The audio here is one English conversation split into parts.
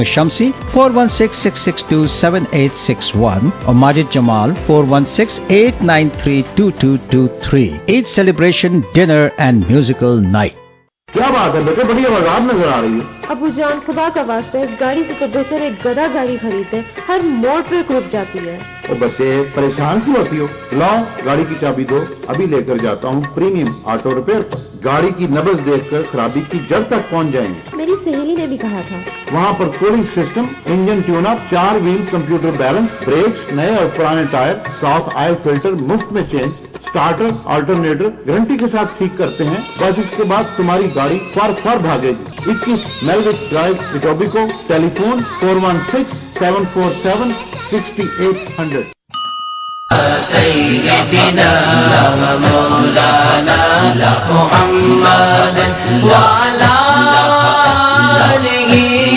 Shamsi 416-662-7861 or Majid Jamal 416-893-2223. Eid celebration, dinner and musical night. کیا بات ہے بیٹے، بڑی آواز نظر آ رہی ہے. ابو جان خدا کا واسطہ اس گاڑی سے تو بہتر ایک گدا گاڑی خریدتے، ہر موڑ پہ رک جاتی ہے. او بچے پریشان کیوں ہوتی ہو؟ لاؤ گاڑی کی چابی دو، ابھی لے کر جاتا ہوں پریمیم آٹو ریپیئر پر. گاڑی کی نبض دیکھ کر خرابی کی جڑ تک پہنچ جائیں گے. میری سہیلی نے بھی کہا تھا. وہاں پر cooling system, engine tune up, 4 wheel computer balance, brakes, نئے اور پرانے ٹائر، ساف آئل فلٹر مفت میں چینج، اسٹارٹر آلٹرنیٹر گارنٹی کے ساتھ ٹھیک کرتے ہیں. بس اس کے بعد تمہاری گاڑی فر بھاگے گی. 21 میلوک ڈرائیو اٹوبیکو، ٹیلی فون 416-747-6800. سيدنا ومولانا محمد وعلى آله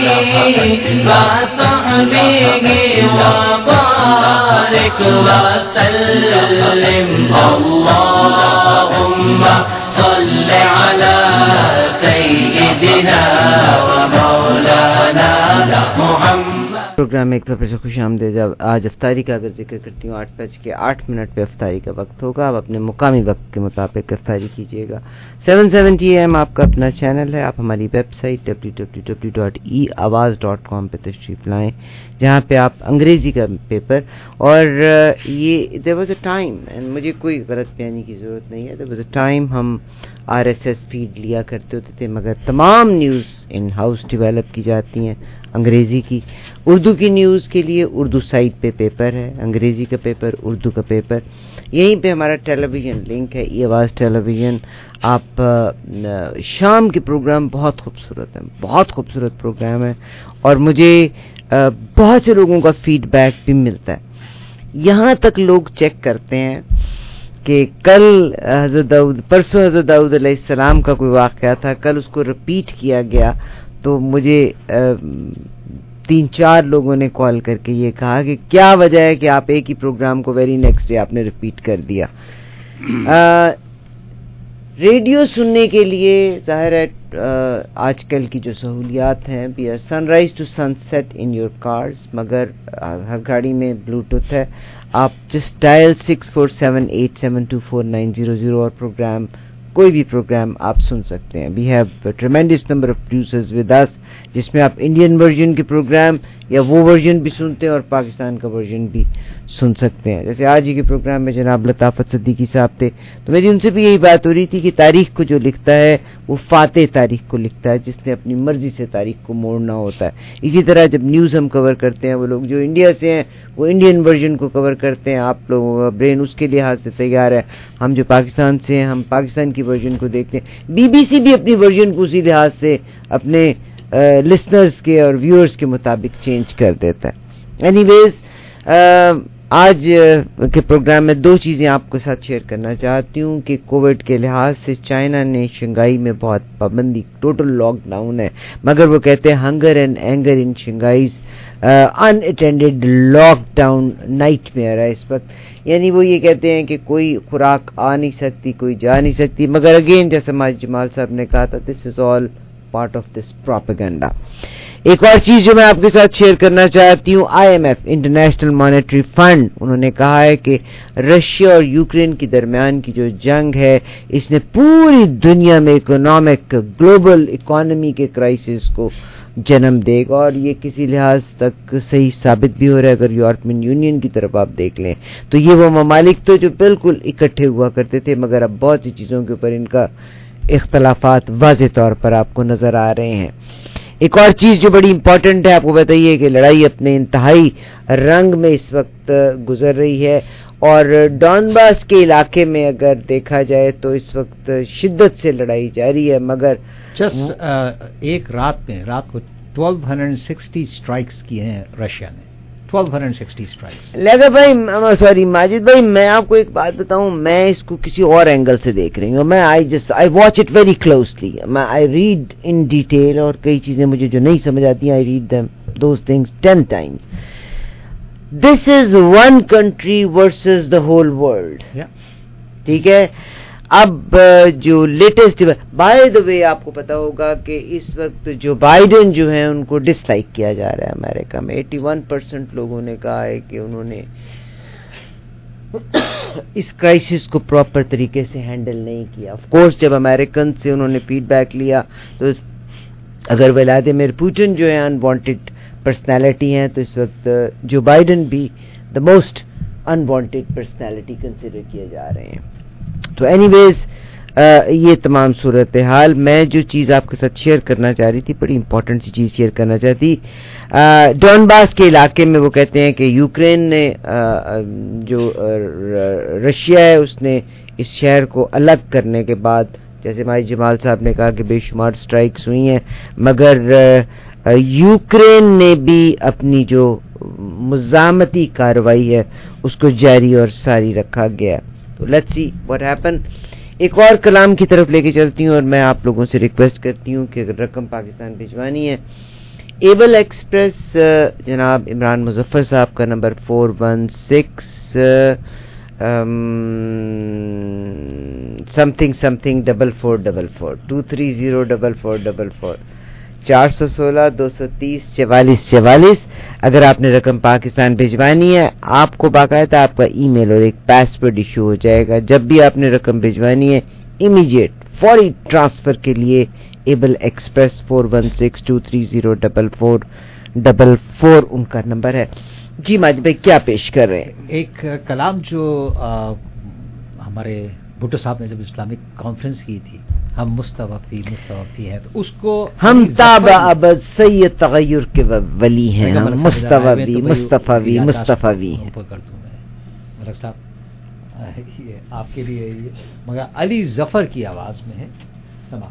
وصحبه وبارك وسلم. اللهم صل على سيدنا ومولانا محمد. پروگرام ایک دفعہ سے خوش آمدید. آج افطاری کا اگر ذکر کرتی ہوں 8:08 پہ افطاری کا وقت ہوگا. آپ اپنے مقامی وقت کے مطابق افطاری کیجیے گا. 770 AM آپ کا اپنا چینل ہے. آپ ہماری ویب سائٹ www.eawaz.com پہ تشریف لائیں جہاں پہ آپ انگریزی کا پیپر اور یہ there was a time and مجھے کوئی غلط بیانی کی ضرورت نہیں ہے. there was a time ہم RSS فیڈ لیا کرتے ہوتے تھے مگر تمام نیوز ان ہاؤس ڈیولپ کی جاتی ہیں انگریزی کی. اردو کی نیوز کے لیے اردو سائٹ پہ پیپر ہے، انگریزی کا پیپر، اردو کا پیپر. یہیں پہ ہمارا ٹیلی ویژن لنک ہے، ای آواز ٹیلی ویژن. آپ شام کے پروگرام بہت خوبصورت ہیں، بہت خوبصورت پروگرام ہے اور مجھے بہت سے لوگوں کا فیڈ بیک بھی ملتا ہے. یہاں تک لوگ چیک کرتے ہیں کہ کل پرسوں حضرت داؤد علیہ السلام کا کوئی واقعہ تھا، کل اس کو رپیٹ کیا گیا تو مجھے 3-4 لوگوں نے کال کر کے یہ کہا کہ کیا وجہ ہے کہ آپ ایک ہی پروگرام کو ویری نیکسٹ ڈے آپ نے ریپیٹ کر دیا. ریڈیو سننے کے لیے ظاہر ہے آج کل کی جو سہولیات ہیں sunrise to sunset in your cars, مگر ہر گاڑی میں بلوٹوتھ ہے. آپ جسٹ ڈائل 647872490 اور پروگرام کوئی بھی پروگرام آپ سن سکتے ہیں. We have tremendous number of producers with اس جس میں آپ انڈین ورژن کے پروگرام یا وہ ورژن بھی سنتے ہیں اور پاکستان کا ورژن بھی سن سکتے ہیں. جیسے آج ہی کے پروگرام میں جناب لطافت صدیقی صاحب تھے تو میری ان سے بھی یہی بات ہو رہی تھی کہ تاریخ کو جو لکھتا ہے وہ فاتح تاریخ کو لکھتا ہے جس نے اپنی مرضی سے تاریخ کو موڑنا ہوتا ہے. اسی طرح جب نیوز ہم کور کرتے ہیں وہ لوگ جو انڈیا سے ہیں وہ انڈین ورژن کو کور کرتے ہیں. آپ لوگوں کا برین اس کے لحاظ سے تیار ہے. ہم جو پاکستان سے ہیں ہم پاکستان کی ورژن کو دیکھتے ہیں. BBC بھی اپنی ورژن کو اسی لحاظ سے اپنے لسنرز کے اور ویورز کے مطابق چینج کر دیتا ہے. اینی ویز آج کے پروگرام میں 2 چیزیں آپ کے ساتھ شیئر کرنا چاہتی ہوں کہ کووڈ کے لحاظ سے چائنا نے شنگائی میں بہت پابندی، ٹوٹل لاک ڈاؤن ہے، مگر وہ کہتے ہیں hunger and anger in Shanghai's unattended lockdown nightmare ہے اس وقت. یعنی وہ یہ کہتے ہیں کہ کوئی خوراک آ نہیں سکتی، کوئی جا نہیں سکتی. مگر اگین جیسے ماجد جمال صاحب نے کہا تھا this is all part of this propaganda. ایک اور چیز جو میں آپ کے ساتھ شیئر کرنا چاہتی ہوں، IMF انٹرنیشنل مانیٹری فنڈ انہوں نے کہا ہے کہ رشیا اور یوکرین کے درمیان کی جو جنگ ہے اس نے پوری دنیا میں اکنامک گلوبل اکانومی کے کرائسس کو جنم دے گا اور یہ کسی لحاظ تک صحیح ثابت بھی ہو رہا ہے. اگر یورپین یونین کی طرف آپ دیکھ لیں تو یہ وہ ممالک تو جو بالکل اکٹھے ہوا کرتے تھے مگر اب بہت سی چیزوں کے اوپر ان کا اختلافات واضح طور پر آپ کو نظر آ رہے ہیں. ایک اور چیز جو بڑی امپورٹنٹ ہے آپ کو بتائیے کہ لڑائی اپنے انتہائی رنگ میں اس وقت گزر رہی ہے اور ڈونباس کے علاقے میں اگر دیکھا جائے تو اس وقت شدت سے لڑائی جاری ہے. مگر ایک رات کو 1260 اسٹرائکس کیے ہیں رشیا نے. 1260 اسٹرائکس. لیکن بھائی سوری ماجد بھائی میں آپ کو ایک بات بتاؤں، میں اس کو کسی اور اینگل سے دیکھ رہی ہوں. میں I watch it very closely. I read in detail اور کئی چیزیں مجھے جو نہیں سمجھ آتی I read them those things 10 times. This is one country versus the whole world. Yeah. ٹھیک ہے. اب جو لیٹسٹ بائی دا وے آپ کو پتا ہوگا کہ اس وقت جو بائیڈن جو ہیں ان کو ڈس لائک کیا جا رہا ہے امریکہ میں. 81% لوگوں نے کہا ہے کہ انہوں نے اس کرائسس کو پراپر طریقے سے ہینڈل نہیں کیا. آف کورس جب امریکن سے انہوں نے فیڈ بیک لیا تو اگر ولادیمیر پوٹن جو ہے انوانٹیڈ پرسنالٹی ہیں تو اس وقت جو بائیڈن بھی the most unwanted personality consider کیے جا رہے ہیں. تو اینی ویز یہ تمام صورتحال. میں جو چیز آپ کے ساتھ شیئر کرنا چاہ رہی تھی, بڑی امپورٹنٹ سی چیز شیئر کرنا چاہتی, ڈونباس کے علاقے میں وہ کہتے ہیں کہ یوکرین نے جو رشیا ہے اس نے اس شہر کو الگ کرنے کے بعد, جیسے مائی جمال صاحب نے کہا کہ بے شمار سٹرائکس ہوئی ہیں, مگر یوکرین نے بھی اپنی جو مزاحمتی کارروائی ہے اس کو جاری اور ساری رکھا گیا. تو لیٹس سی واٹ ہیپن. ایک اور کلام کی طرف لے کے چلتی ہوں اور میں آپ لوگوں سے ریکویسٹ کرتی ہوں کہ اگر رقم پاکستان بھجوانی ہے, ایبل ایکسپریس جناب عمران مظفر صاحب کا نمبر 416 something 4444 2304444 416-230-4444. اگر آپ نے رقم پاکستان بھجوانی ہے, آپ کو باقاعدہ آپ کا ای میل اور ایک پاسورڈ ایشو ہو جائے گا. جب بھی آپ نے رقم بھجوانی ہے امیجیٹ فوری ٹرانسفر کے لیے ایبل ایکسپریس 416-230-4444 ان کا نمبر ہے. جی ماجد بھائی کیا پیش کر رہے ہیں؟ ایک کلام جو ہمارے بھٹو صاحب نے جب اسلامک کانفرنس کی تھی, ہم مستوفی ہے, تو اس کو ہم تاب ابد سید تغیر کے ولی ہیں, ہم مستوفی مصطفی ہیں. کر دوں میں ملک صاحب, یہ آپ کے لیے مگر علی ظفر کی آواز میں ہے, سما.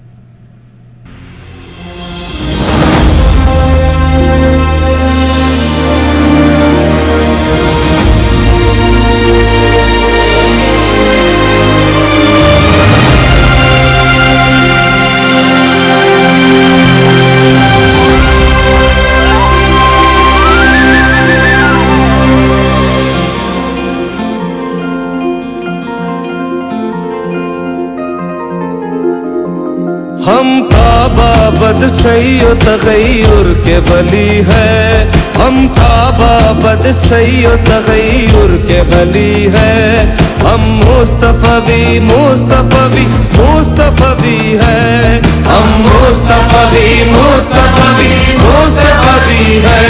ہم تابابد سید تغیر کے ولی ہے, ہم تابابد سید تغیر کے ولی ہے, ہم مصطفی مصطفی مصطفی ہے, ہم مصطفی مصطفی مصطفی ہے,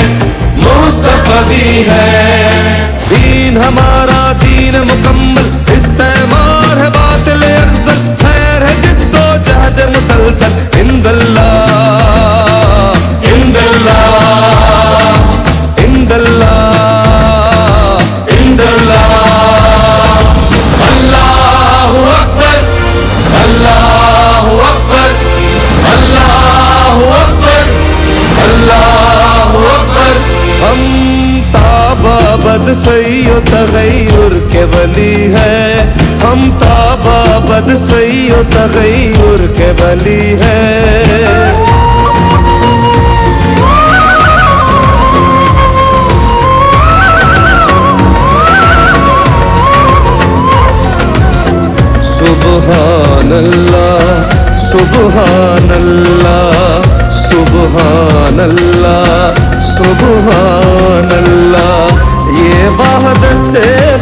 مصطفی ہے. دین ہمارا دین مکمل, استعمار ہے باطل افضل, خیر ہے جد و جہد مسلسل, عند اللہ عند اللہ عند اللہ عند اللہ. اللہ اکبر اللہ اکبر اللہ اکبر اللہ اکبر. ہم تابابد سید تغیر کے ولی ہے, ہم تابابد سید تغیر کے ولی ہے. سبحان اللہ سبحان اللہ سبحان اللہ سبحان اللہ. یہ وحدت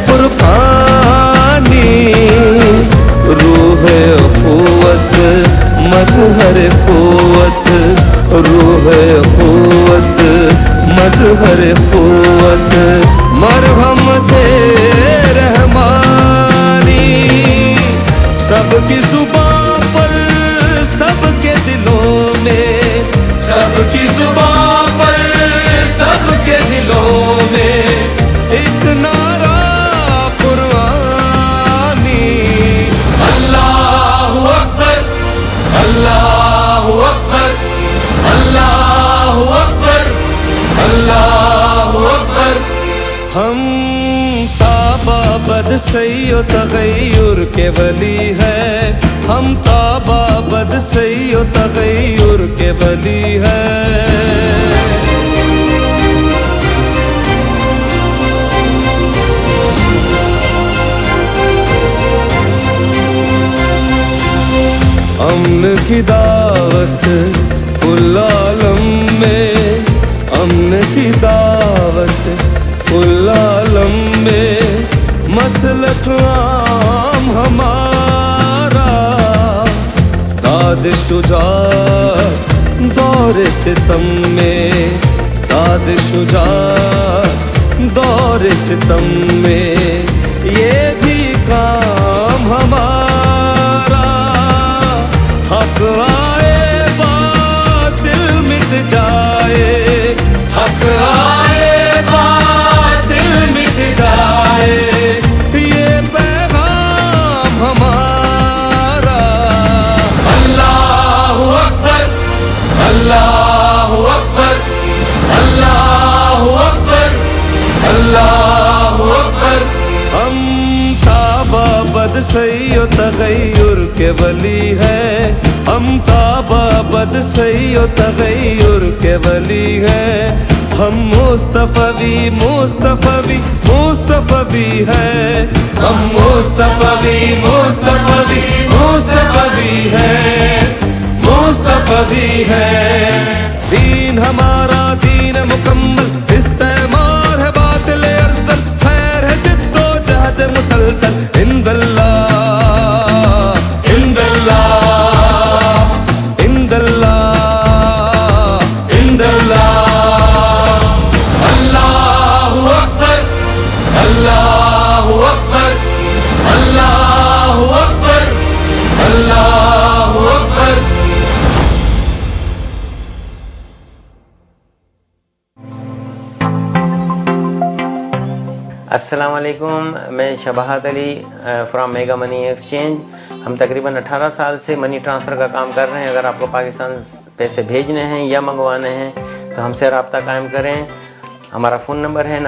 فرقانی روح قوت مظہر قوت, روح قوت مظہر قوت, مرحمت رحمانی سب کی زبان پر سب کے دلوں میں, سب کی زبان پر سب کے دلوں میں ایک نعرہ قرآنی. اللہ اکبر اللہ اکبر اللہ اکبر اللہ اکبر. ہم تابابد سید تغیر کے ولی ہے, ہم تابابد سید تغیر کے ولی ہے. शुजात दौर सितम में, दाद शुजात दौर सितम में, ये भी काम हमारा। हक आए बातिल मिट जाए, हक आए बातिल मिट जाए, ये पैगाम हमारा। अल्लाहु अकबर, अल्लाहु अकबर, अल्लाहु अकबर, अल्लाहु अकबर। हम ताबाबद सैयो तगैयुर के वली है, हम ताबाबद सैयो तगैयुर के वली है। हम मुस्तफवी मुस्तफवी मुस्तफवी है, हम मुस्तफवी मुस्तफवी मुस्तफवी है, मुस्तफवी है। दीन हमारा दीन मुकम्मल, इस्तेमार है बातिल अरसल, खैर है जिद्दो जहद मुसलसल। इंदल्लाह इंदल्लाह इंदल्लाह इंदल्लाह। अल्लाहु अकबर, अल्लाहु अकबर, अल्लाहु अकबर, अल्लाहु अकबर। अस्सलाम वालेकुम, मैं Shabahat Ali from Mega Money Exchange. हम तकरीबन 18 साल से मनी ट्रांसफ़र का काम कर रहे हैं। अगर आपको पाकिस्तान पैसे भेजने हैं या मंगवाने हैं तो हमसे रब्ता कायम करें। हमारा फ़ोन नंबर है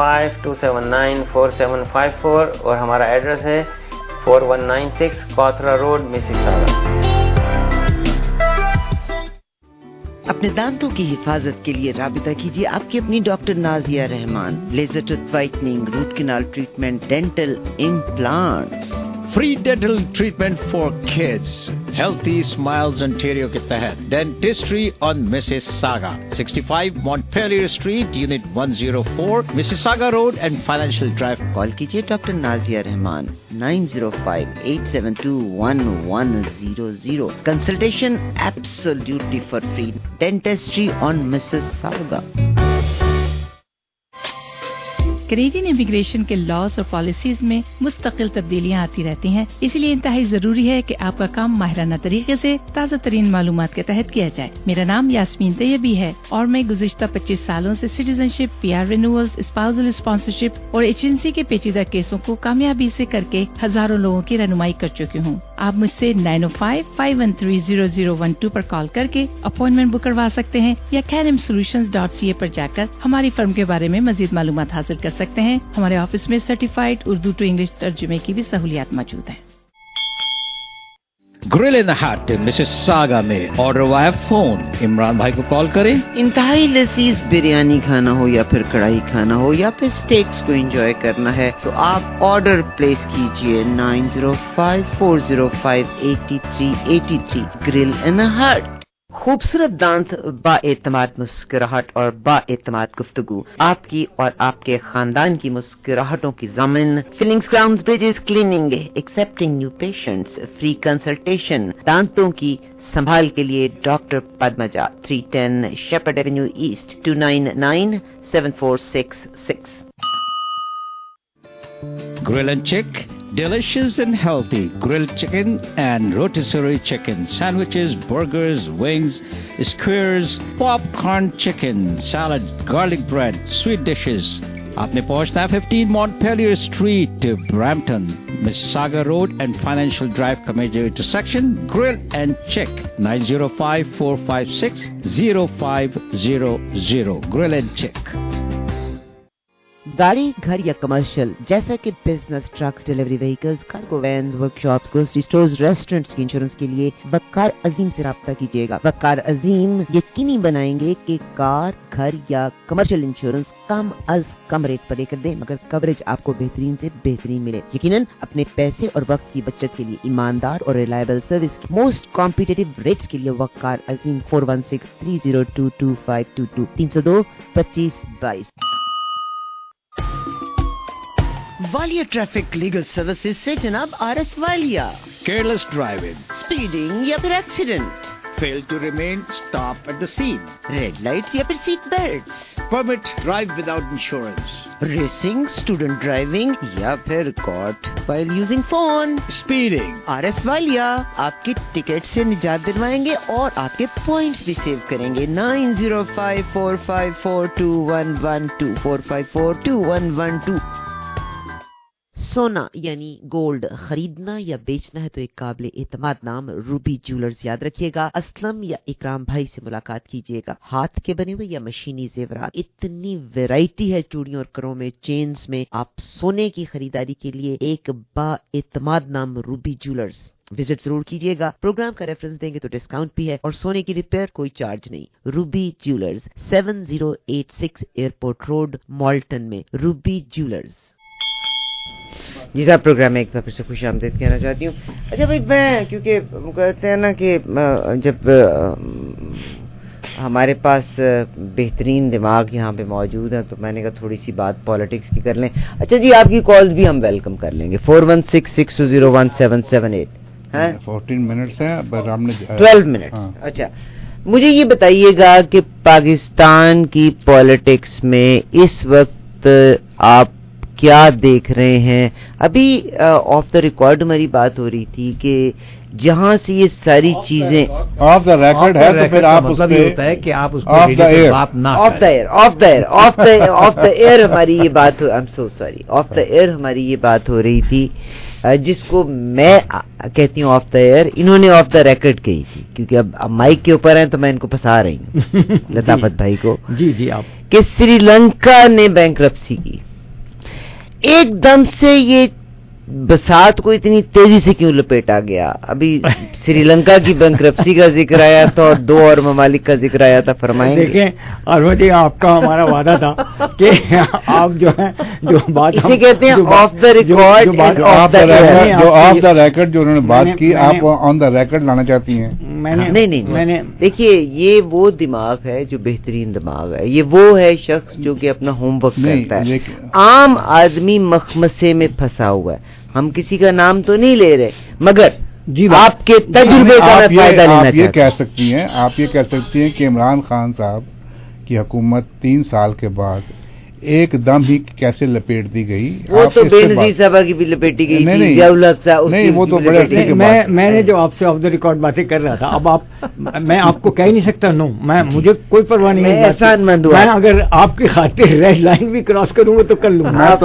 905-279-4754 और हमारा एड्रेस है 4196 कॉथरा रोड, मिसिसागा। अपने दांतों की हिफाजत के लिए राबिता कीजिए आपकी अपनी doctor Nazia Rehman. Laser tooth whitening, root canal treatment, dental implants, free dental treatment for kids, Healthy Smiles Ontario के तहत Dentistry on Mississauga, 65 Montpellier Street, unit 104, Mississauga Road and Financial Drive. Call कीजिए doctor Nazia Rehman 905-872-1100। Consultation absolutely for free. Dentistry on Mississauga. Canadian immigration के laws और policies में मुस्तकिल तब्दीलियां आती रहती हैं, इसलिए इंतहाई जरूरी है कि आपका काम माहिराना तरीके से ताज़ा तरीन मालूमात के तहत किया जाए। मेरा नाम यास्मीन तैयबी है और मैं गुज़िश्ता 25 सालों से citizenship, PR renewals, spousal sponsorship और एजेंसी के पेचीदा केसों को कामयाबी से करके हजारों लोगों की रहनुमाई कर चुकी हूँ। आप मुझसे 905-513-0012 पर कॉल करके अपॉइंटमेंट बुक करवा सकते हैं या canimsolutions.ca पर जाकर हमारी फर्म के बारे में मजीद मालूमात हासिल कर सकते हैं। हमारे ऑफिस में सर्टिफाइड उर्दू टू इंग्लिश तर्जुमे की भी सहूलियात मौजूद है। Grill in the Hut Mississauga में ऑर्डर वाया फोन। इमरान भाई को कॉल करें। इंतहाई लजीज बिरयानी खाना हो या फिर कढ़ाई खाना हो या फिर स्टेक्स को एंजॉय करना है तो आप ऑर्डर प्लेस कीजिए 905-405-8383। ग्रिल इन द हट। खूबसूरत दांत, बाएतमाद मुस्कुराहट और बाएतमाद गुफ्तगू, आपकी और आपके खानदान की मुस्कुराहटों की ज़मीन। Fillings, crowns, bridges, cleaning, accepting new patients, free consultation. दांतों की संभाल के लिए doctor Padmaja, 310 Sheppard Avenue East, 29974666। Grill and Chick, delicious and healthy grilled chicken and rotisserie chicken, sandwiches, burgers, wings, skewers, popcorn chicken, salad, garlic bread, sweet dishes. आपने पहुंचना है 15 Montpelier Street, Brampton, Mississauga Road and Financial Drive का major intersection. Grill and Chick, 905-456-0500. Grill and Chick. गाड़ी, घर या commercial जैसा कि business, trucks, delivery vehicles, cargo vans, workshops, grocery stores, restaurants की इंश्योरेंस के लिए वकार अजीम से राब्ता कीजिएगा। वकार अजीम यकीनी बनाएंगे कि कार, घर या कमर्शियल इंश्योरेंस कम अज कम रेट पर लेकर दे मगर कवरेज आपको बेहतरीन से बेहतरीन मिले। यकीनन अपने पैसे और वक्त की बचत के लिए ईमानदार और रिलायबल सर्विस की मोस्ट कॉम्पिटिटिव रेट्स के लिए Waqar Azeem 416-302-2522 302-2522। Walia Traffic Legal Services से जनाब RS Walia. Careless driving. Speeding या फिर accident, Fail to remain, stop at the scene. Red lights या फिर seat belts, Permit drive without insurance. Racing, student driving या फिर caught while using phone. Speeding. RS Walia आपकी ticket से निजात दिलवाएंगे और आपके पॉइंट्स भी सेव करेंगे। 9054542112 4542112। सोना यानी गोल्ड खरीदना या बेचना है तो एक काबिल एतमाद नाम रूबी ज्वेलर्स याद रखिएगा। असलम या इकराम भाई से मुलाकात कीजिएगा। हाथ के बने हुए या मशीनी जेवरात, इतनी वैरायटी है चूड़ियों और करों में, चेन्स में। आप सोने की खरीदारी के लिए एक बा एतमाद नाम रूबी ज्वेलर्स विजिट जरूर कीजिएगा। प्रोग्राम का रेफरेंस देंगे तो डिस्काउंट भी है और सोने की रिपेयर कोई चार्ज नहीं। Ruby Jewellers 7086 Airport Road Malton में। Ruby jewellers. जी साहब, प्रोग्राम में एक बार फिर से खुश आमदीद कहना चाहती हूँ। अच्छा भाई, मैं क्योंकि कहते हैं ना कि जब हमारे पास बेहतरीन दिमाग यहाँ पे मौजूद है तो मैंने कहा थोड़ी सी बात पॉलिटिक्स की कर लें। अच्छा जी, आपकी कॉल्स भी हम वेलकम कर लेंगे। 4166201778 हैं। 14 मिनट्स हैं, बट हमने 12 मिनट्स। अच्छा, मुझे ये बताइएगा कि पाकिस्तान की पॉलिटिक्स में इस वक्त आप क्या देख रहे हैं? अभी ऑफ द रिकॉर्ड हमारी बात हो रही थी कि जहां से ये सारी चीजें ऑफ द रिकॉर्ड है तो फिर आप मतलब ये होता है कि आप उसको ऑफ द एयर हमारी ये बात, I am so sorry, off the air हमारी ये बात हो रही थी, जिसको मैं कहती हूँ ऑफ द एयर, इन्होंने ऑफ द रिकॉर्ड कही थी, क्योंकि अब माइक के ऊपर हैं तो मैं इनको फंसा रही हूँ लताफत भाई को। जी आप कि श्रीलंका ने बैंकरप्सी की। एकदम से ये बसात को इतनी तेजी से क्यों लपेटा गया? अभी श्रीलंका की बैंकरप्सी का जिक्र आया था और 2 और ममालिक का जिक्र आया था, फरमाएंगे? देखें अरवद जी, आपका हमारा वादा था कि आप जो है जो बात इसे कहते हैं ऑफ द रिकॉर्ड, जो ऑफ द रिकॉर्ड जो उन्होंने बात की, आप ऑन द रिकॉर्ड लाना चाहती हैं? मैंने देखिए, ये वो दिमाग है जो बेहतरीन दिमाग है। ये वो है शख्स जो कि अपना होमवर्क करता है। आम आदमी मखमसे में फंसा हुआ है। हम किसी का नाम तो नहीं ले रहे, मगर आपके तजुर्बे का मैं फायदा लेना चाहता हूं। आप ये कह सकती हैं कि इमरान खान साहब की हुकूमत 3 साल के बाद एकदम ही कैसे लपेट दी गई। वो तो बेनजीर साहबा की भी लपेटी गई थी। नहीं, वो तो बड़े मैंने जो आपसे ऑफ द रिकॉर्ड बातें कर रहा था, अब मैं आपको कह ही नहीं सकता नो, मुझे कोई परवाह नहीं है। एहसानमंद हुआ, मैं अगर आपकी खातिर रेड लाइन भी क्रॉस करूंगा तो कर लूंगा।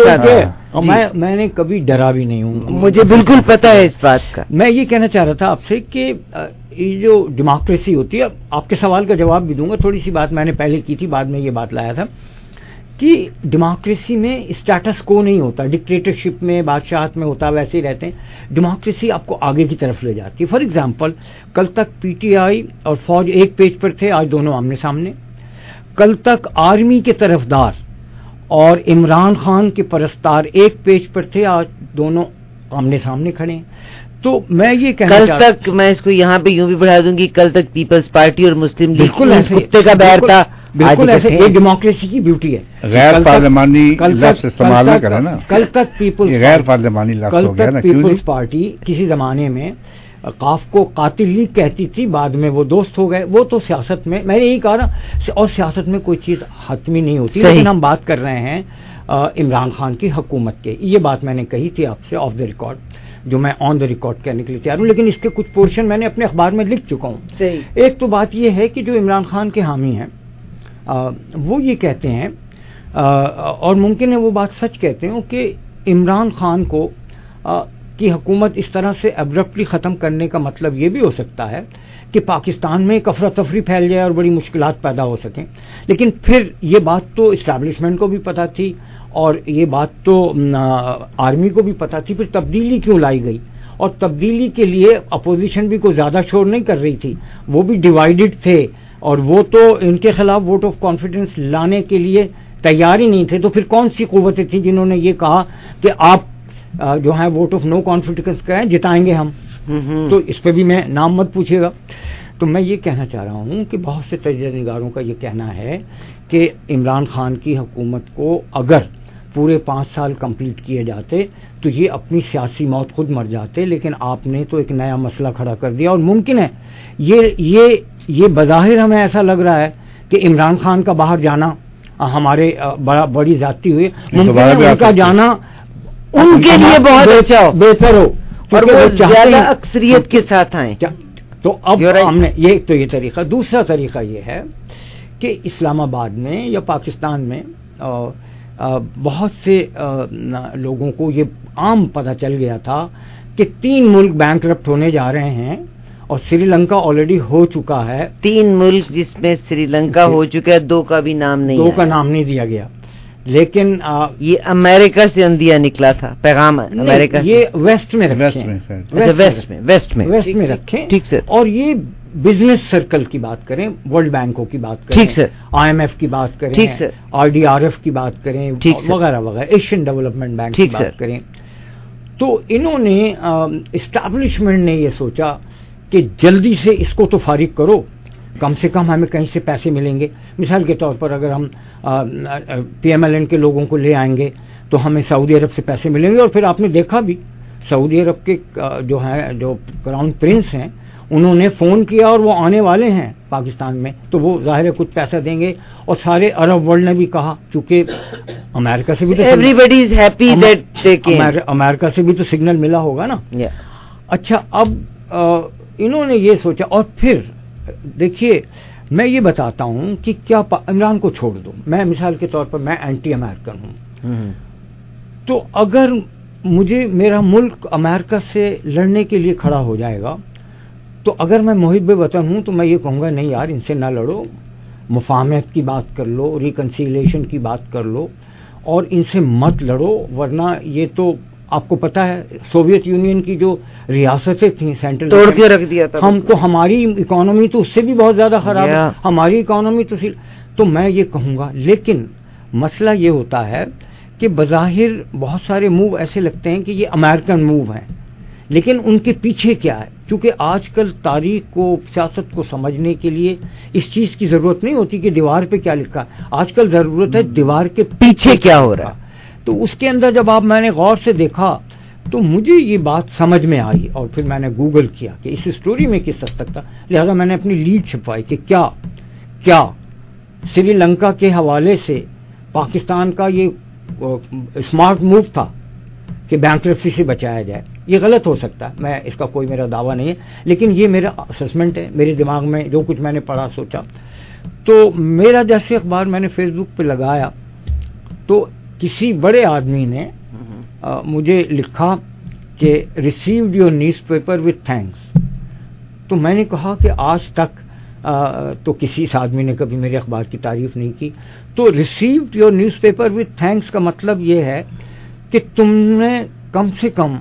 और मैंने कभी डरा भी नहीं हूँ, मुझे बिल्कुल पता है इस बात का। मैं ये कहना चाह रहा था आपसे कि ये जो डेमोक्रेसी होती है, आपके सवाल का जवाब भी दूंगा। थोड़ी सी बात मैंने पहले की थी, बाद में ये बात लाया था कि डेमोक्रेसी में स्टेटस को नहीं होता। डिक्टेटरशिप में, बादशाहत में होता वैसे ही रहते हैं। डेमोक्रेसी आपको आगे की तरफ ले जाती है। फॉर एग्जांपल, कल तक पीटीआई और फौज एक पेज पर थे, आज दोनों आमने सामने। कल तक आर्मी के तरफदार और इमरान खान के परस्तार एक पेज पर थे, आज दोनों आमने सामने खड़े हैं। तो मैं ये कहना कल तक, मैं इसको यहाँ पे यूं भी बढ़ा दूंगी, कल तक पीपल्स पार्टी और मुस्लिम लीग कुत्ते का बैर था। बिल्कुल ऐसे, ये डेमोक्रेसी की ब्यूटी है। गैर पार्लिमानी लफ्ज़ इस्तेमाल ना करें ना। कल तक पीपल्स गैर पार्लिमानी लफ्ज़ हो गया ना। पीपल्स पार्टी किसी जमाने में काफ को कातिल लीग कहती थी, बाद में वो दोस्त हो गए। वो तो सियासत में, मैंने यही कहा ना, और सियासत में कोई चीज हतमी नहीं होती। लेकिन हम बात कर रहे हैं इमरान खान की हुकूमत के। ये बात मैंने कही थी आपसे ऑफ द रिकॉर्ड, जो मैं ऑन द रिकॉर्ड कहने के लिए तैयार हूँ, लेकिन इसके कुछ पोर्शन मैंने अपने अखबार में लिख चुका हूँ। एक तो बात यह है कि जो इमरान खान के हामी हैं वो ये कहते हैं, और मुमकिन है वो बात सच कहते हैं, कि इमरान खान को की हुकूमत इस तरह से एब्रप्टली ख़त्म करने का मतलब ये भी हो सकता है कि पाकिस्तान में एक अफरा तफरी फैल जाए और बड़ी मुश्किलात पैदा हो सकें। लेकिन फिर ये बात तो इस्टेब्लिशमेंट को भी पता थी और ये बात तो आर्मी को भी पता थी। फिर तब्दीली क्यों लाई गई? और तब्दीली के लिए अपोजिशन भी कोई ज़्यादा शोर नहीं कर रही थी, वो भी डिवाइडेड थे और वो तो इनके खिलाफ वोट ऑफ कॉन्फिडेंस लाने के लिए तैयार ही नहीं थे। तो फिर कौन सी कुव्वतें थी जिन्होंने ये कहा कि आप जो है वोट ऑफ नो कॉन्फिडेंस करें, जिताएंगे हम? तो इस पे भी मैं नाम मत पूछिएगा। तो मैं ये कहना चाह रहा हूँ कि बहुत से तजज़िया निगारों का ये कहना है कि इमरान खान की हुकूमत को अगर پورے 5 سال کمپلیٹ کیے جاتے تو یہ اپنی سیاسی موت خود مر جاتے، لیکن آپ نے تو ایک نیا مسئلہ کھڑا کر دیا. اور ممکن ہے یہ بظاہر ہمیں ایسا لگ رہا ہے کہ عمران خان کا باہر جانا ہمارے بڑی زیادتی ہوئی، ممکن ہے ان کا جانا ان کے لیے بہت اچھا ہو، بہتر ہو، اور وہ زیادہ اکثریت کے ساتھ آئیں. تو اب ہم نے یہ طریقہ. دوسرا طریقہ یہ ہے کہ اسلام آباد میں یا پاکستان میں بہت سے لوگوں کو یہ عام پتہ چل گیا تھا کہ 3 ملک بینکرپٹ ہونے جا رہے ہیں اور سری لنکا آلریڈی ہو چکا ہے. 3 ملک جس میں سری لنکا ہو چکا ہے، 2 کا بھی نام نہیں، 2 کا نام نہیں دیا گیا. لیکن یہ امریکہ سے اندیا نکلا تھا پیغام، امریکہ یہ ویسٹ میں رکھیں، ویسٹ میں رکھیں. ٹھیک سر. اور یہ بزنس سرکل کی بات کریں، ورلڈ بینکوں کی بات کریں، ٹھیک سر، IMF کی بات کریں، ٹھیک سر، RDRF کی بات کریں، ٹھیک سر، وغیرہ وغیرہ، ایشین ڈیولپمنٹ بینک کی بات کریں. تو انہوں نے اسٹیبلشمنٹ نے یہ سوچا کہ جلدی سے اس کو تو فارغ کرو، کم سے کم ہمیں کہیں سے پیسے ملیں گے. مثال کے طور پر اگر ہم PMLN کے لوگوں کو لے آئیں گے تو ہمیں سعودی عرب سے پیسے ملیں گے. اور پھر آپ نے دیکھا بھی سعودی عرب کے جو کراؤن پرنس ہیں انہوں نے فون کیا اور وہ آنے والے ہیں پاکستان میں، تو وہ ظاہر ہے کچھ پیسہ دیں گے. اور سارے عرب ورلڈ نے بھی کہا، چونکہ امریکہ سے بھی تو every is happy that they came, امریکہ سے بھی تو سگنل ملا ہوگا نا. اچھا، اب انہوں نے یہ سوچا. اور پھر دیکھیے میں یہ بتاتا ہوں کہ کیا عمران کو چھوڑ دو، میں مثال کے طور پر میں اینٹی امریکن ہوں، تو اگر مجھے میرا ملک امریکہ سے لڑنے کے لیے کھڑا ہو جائے گا تو اگر میں محب وطن ہوں تو میں یہ کہوں گا نہیں یار، ان سے نہ لڑو، مفاہمت کی بات کر لو، ریکنسیلیشن کی بات کر لو، اور ان سے مت لڑو. ورنہ یہ تو آپ کو پتا ہے سوویت یونین کی جو ریاستیں تھیں سینٹرل توڑ کے رکھ دیا تھا. ہماری اکانومی تو اس سے بھی بہت زیادہ خراب ہے، ہماری اکانومی تو میں یہ کہوں گا. لیکن مسئلہ یہ ہوتا ہے کہ بظاہر بہت سارے موو ایسے لگتے ہیں کہ یہ امریکن موو ہیں، لیکن ان کے پیچھے کیا ہے؟ کیونکہ آج کل تاریخ کو، سیاست کو سمجھنے کے لیے اس چیز کی ضرورت نہیں ہوتی کہ دیوار پہ کیا لکھا ہے، آج کل ضرورت ہے دیوار کے پیچھے کیا ہو رہا ہے. تو اس کے اندر جب میں نے غور سے دیکھا تو مجھے یہ بات سمجھ میں آئی، اور پھر میں نے گوگل کیا کہ اس اسٹوری میں کس حد تک تھا. لہذا میں نے اپنی لیڈ چھپائی کہ کیا سری لنکا کے حوالے سے پاکستان کا یہ اسمارٹ موو تھا کہ بینکرپسی سے بچایا جائے. یہ غلط ہو سکتا ہے، میں اس کا کوئی میرا دعویٰ نہیں ہے، لیکن یہ میرا اسسمنٹ ہے، میرے دماغ میں جو کچھ میں نے پڑھا سوچا. تو میرا جیسے اخبار میں نے فیس بک پہ لگایا تو کسی بڑے آدمی نے مجھے لکھا کہ received your newspaper with thanks. تو میں نے کہا کہ آج تک تو کسی اس آدمی نے کبھی میرے اخبار کی تعریف نہیں کی. تو received your newspaper with thanks کا مطلب یہ ہے کہ تم نے کم سے کم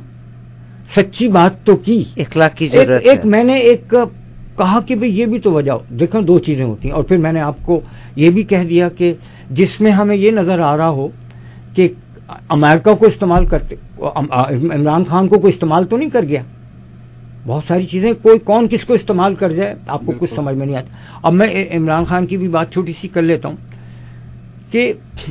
سچی بات تو کی، اخلاق کی ضرورت ایک میں نے ایک کہا کہ بھئی یہ بھی تو وجہ دیکھو، 2 چیزیں ہوتی ہیں. اور پھر میں نے آپ کو یہ بھی کہہ دیا کہ جس میں ہمیں یہ نظر آ رہا ہو کہ امریکہ کو استعمال کرتے، عمران خان کو کوئی استعمال تو نہیں کر گیا. بہت ساری چیزیں کون کس کو استعمال کر جائے آپ کو کچھ سمجھ میں نہیں آتا. اب میں عمران خان کی بھی بات چھوٹی سی کر لیتا ہوں کہ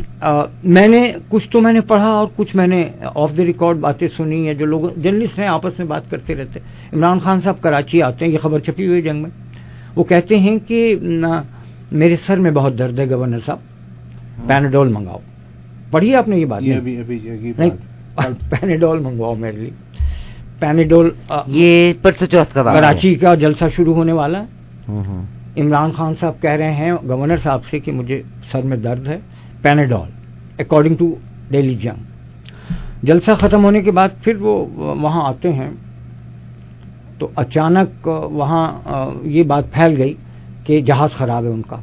میں نے کچھ تو میں نے پڑھا اور کچھ میں نے آف دی ریکارڈ باتیں سنی ہیں جو لوگ جرنلسٹ ہیں آپس میں بات کرتے رہتے. عمران خان صاحب کراچی آتے ہیں، یہ خبر چھپی ہوئی جنگ میں، وہ کہتے ہیں کہ میرے سر میں بہت درد ہے گورنر صاحب، پیناڈول منگاؤ. پڑھی آپ نے یہ بات؟ نہیں، پیناڈول منگواؤ میرے لیے. پیناڈول یہ پرسوں چوتھ کا کراچی کا جلسہ شروع ہونے والا ہے. عمران خان صاحب کہہ رہے ہیں گورنر صاحب سے کہ مجھے سر میں درد ہے، پیناڈول اکارڈنگ ٹو ڈیلی جنگ. جلسہ ختم ہونے کے بعد پھر وہ وہاں آتے ہیں تو اچانک وہاں یہ بات پھیل گئی کہ جہاز خراب ہے ان کا.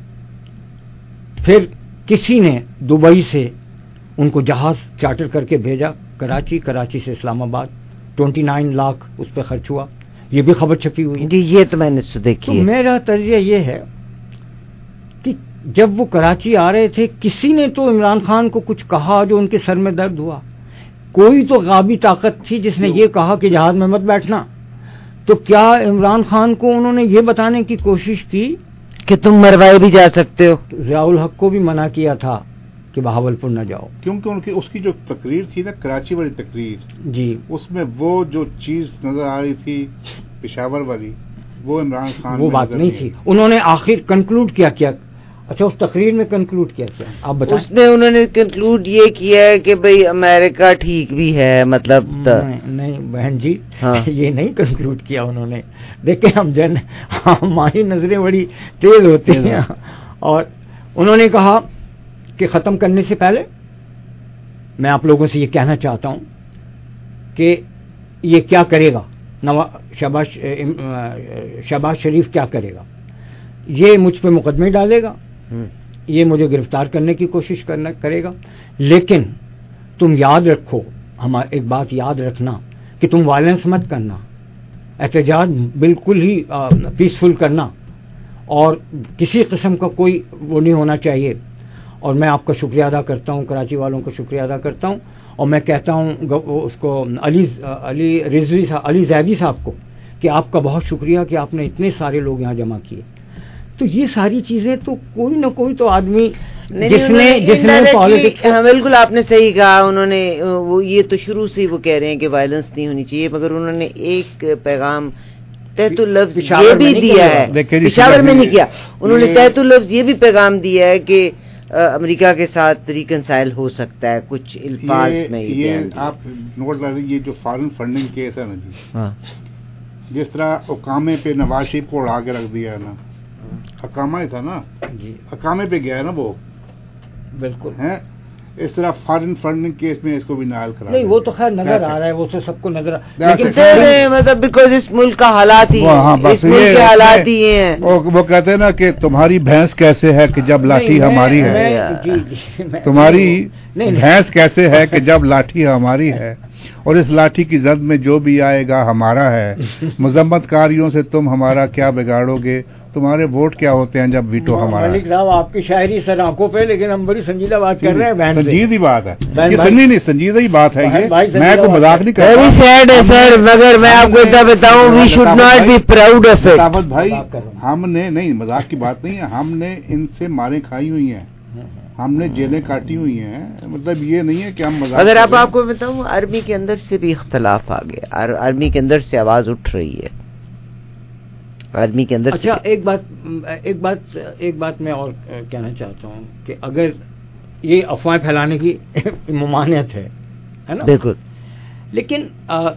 پھر کسی نے دبئی سے ان کو جہاز چارٹر کر کے بھیجا کراچی سے اسلام آباد، 29 لاکھ اس پہ خرچ ہوا. یہ بھی خبر چھپی ہوئی جی، یہ تو میں نے دیکھی. تو میرا تجزیہ یہ ہے کہ جب وہ کراچی آ رہے تھے کسی نے تو عمران خان کو کچھ کہا جو ان کے سر میں درد ہوا. کوئی تو غابی طاقت تھی جس نے یہ کہا کہ جہاز میں مت بیٹھنا. تو کیا عمران خان کو انہوں نے یہ بتانے کی کوشش کی کہ تم مروائے بھی جا سکتے ہو؟ ضیاء الحق کو بھی منع کیا تھا کہ بہاولپور نہ جاؤ. کیونکہ ان کی اس کی جو تقریر تھی نا، کراچی والی تقریر، جی اس میں وہ جو چیز نظر آ رہی تھی پشاور والی، وہ عمران خان وہ بات نہیں تھی. انہوں نے آخر کنکلوڈ کیا. اچھا، اس تقریر میں کنکلوڈ کیا آپ بتائیں. اس میں انہوں نے کنکلوڈ یہ کیا ہے کہ بھئی امریکہ ٹھیک بھی ہے، مطلب نہیں بہن جی، یہ نہیں کنکلوڈ کیا انہوں نے. دیکھیں ہماری نظریں بڑی تیز ہوتی ہیں، اور انہوں نے کہا کہ ختم کرنے سے پہلے میں آپ لوگوں سے یہ کہنا چاہتا ہوں کہ یہ کیا کرے گا، شہباز شریف کیا کرے گا. یہ مجھ پہ مقدمے ڈالے گا، یہ مجھے گرفتار کرنے کی کوشش کرے گا، لیکن تم یاد رکھو، ایک بات یاد رکھنا کہ تم وائلنس مت کرنا، احتجاج بالکل ہی پیسفل کرنا، اور کسی قسم کا کوئی وہ نہیں ہونا چاہیے. اور میں آپ کا شکریہ ادا کرتا ہوں، کراچی والوں کا شکریہ ادا کرتا ہوں، اور میں کہتا ہوں اس کو علی زیدی صاحب کو کہ آپ کا بہت شکریہ کہ آپ نے اتنے سارے لوگ یہاں جمع کیے. تو یہ ساری چیزیں تو کوئی نہ کوئی تو آدمی جس نے پالیٹکس، ہاں بالکل آپ نے صحیح کہا. انہوں نے یہ تو شروع سے ہی وہ کہہ رہے ہیں کہ وائلنس نہیں ہونی چاہیے، مگر انہوں نے ایک پیغام تحت اللفظ یہ بھی دیا ہے، پشاور میں نہیں کیا، انہوں نے تحت اللفظ یہ بھی پیغام دیا ہے کہ امریکہ کے ساتھ ریکنسائل ہو سکتا ہے کچھ الفاظ میں. یہ آپ نوٹ کر لیجیے، جو فارن فنڈنگ کیس ہے نا جی، جس طرح اقامے پہ نواز شریف کو اڑا کے رکھ دیا ہے نا، اقامہ ہی تھا نا جی، اقامے پہ گیا ہے نا وہ، بالکل ہے. اس طرح فارن فنڈنگ کیس میں اس کو بھی نائل کرا. نہیں وہ تو خیر نظر آ رہا ہے، وہ تو سب کو نظر لیکن مطلب بیکاز اس ملک کا حالات ہی، اس ملک کے حالات ہی ہیں. وہ کہتے ہیں نا کہ تمہاری بھینس کیسے ہے کہ جب لاٹھی ہماری ہے، تمہاری بھینس کیسے ہے کہ جب لاٹھی ہماری ہے، اور اس لاٹھی کی زد میں جو بھی آئے گا ہمارا ہے. مذمت کاریوں سے تم ہمارا کیا بگاڑو گے، تمہارے ووٹ کیا ہوتے ہیں جب ویٹو ہمارا. ملک صاحب آپ کی شاعری سر آنکھوں پہ، لیکن ہم بڑی سنجیدہ بات کر رہے ہیں. سنجیدہ بات ہے یہ، سنی نہیں سنجیدہ ہی بات ہے یہ، میں کوئی مذاق نہیں کر رہا. سیڈ ہے سر، مگر میں آپ کو اتنا بتاؤں we should not be proud of it. Sabit بھائی، ہم نے نہیں، مذاق کی بات نہیں ہے، ہم نے ان سے ماریں کھائی ہوئی ہیں، ہم نے جیلیں کاٹی ہوئی ہیں. مطلب یہ نہیں ہے کہ ہم مذاق. اگر آپ کو بتاؤں، آرمی کے اندر سے بھی اختلاف آ گیا، آرمی کے اندر سے آواز اٹھ رہی ہے، آرمی کے اندر. اچھا ایک بات میں اور کہنا چاہتا ہوں کہ اگر یہ افواہیں پھیلانے کی ممانعت ہے نا، بالکل، لیکن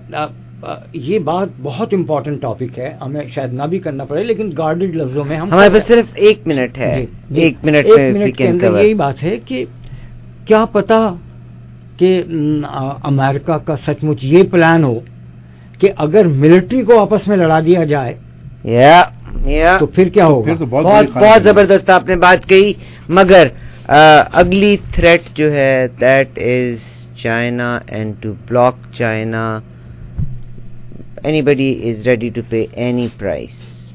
یہ بات بہت امپورٹنٹ ٹاپک ہے، ہمیں شاید نہ بھی کرنا پڑے، لیکن گارڈڈ لفظوں میں ہمارے پاس صرف 1 منٹ ہے. 1 منٹ کے اندر یہی بات ہے کہ کیا پتا کہ امریکہ کا سچ مچ یہ پلان ہو کہ اگر ملٹری کو آپس میں لڑا دیا جائے تو پھر کیا ہوگا. بہت زبردست آپ نے بات کہی، مگر اگلی تھریٹ جو ہے that is China, and to block China anybody is ready to pay any price.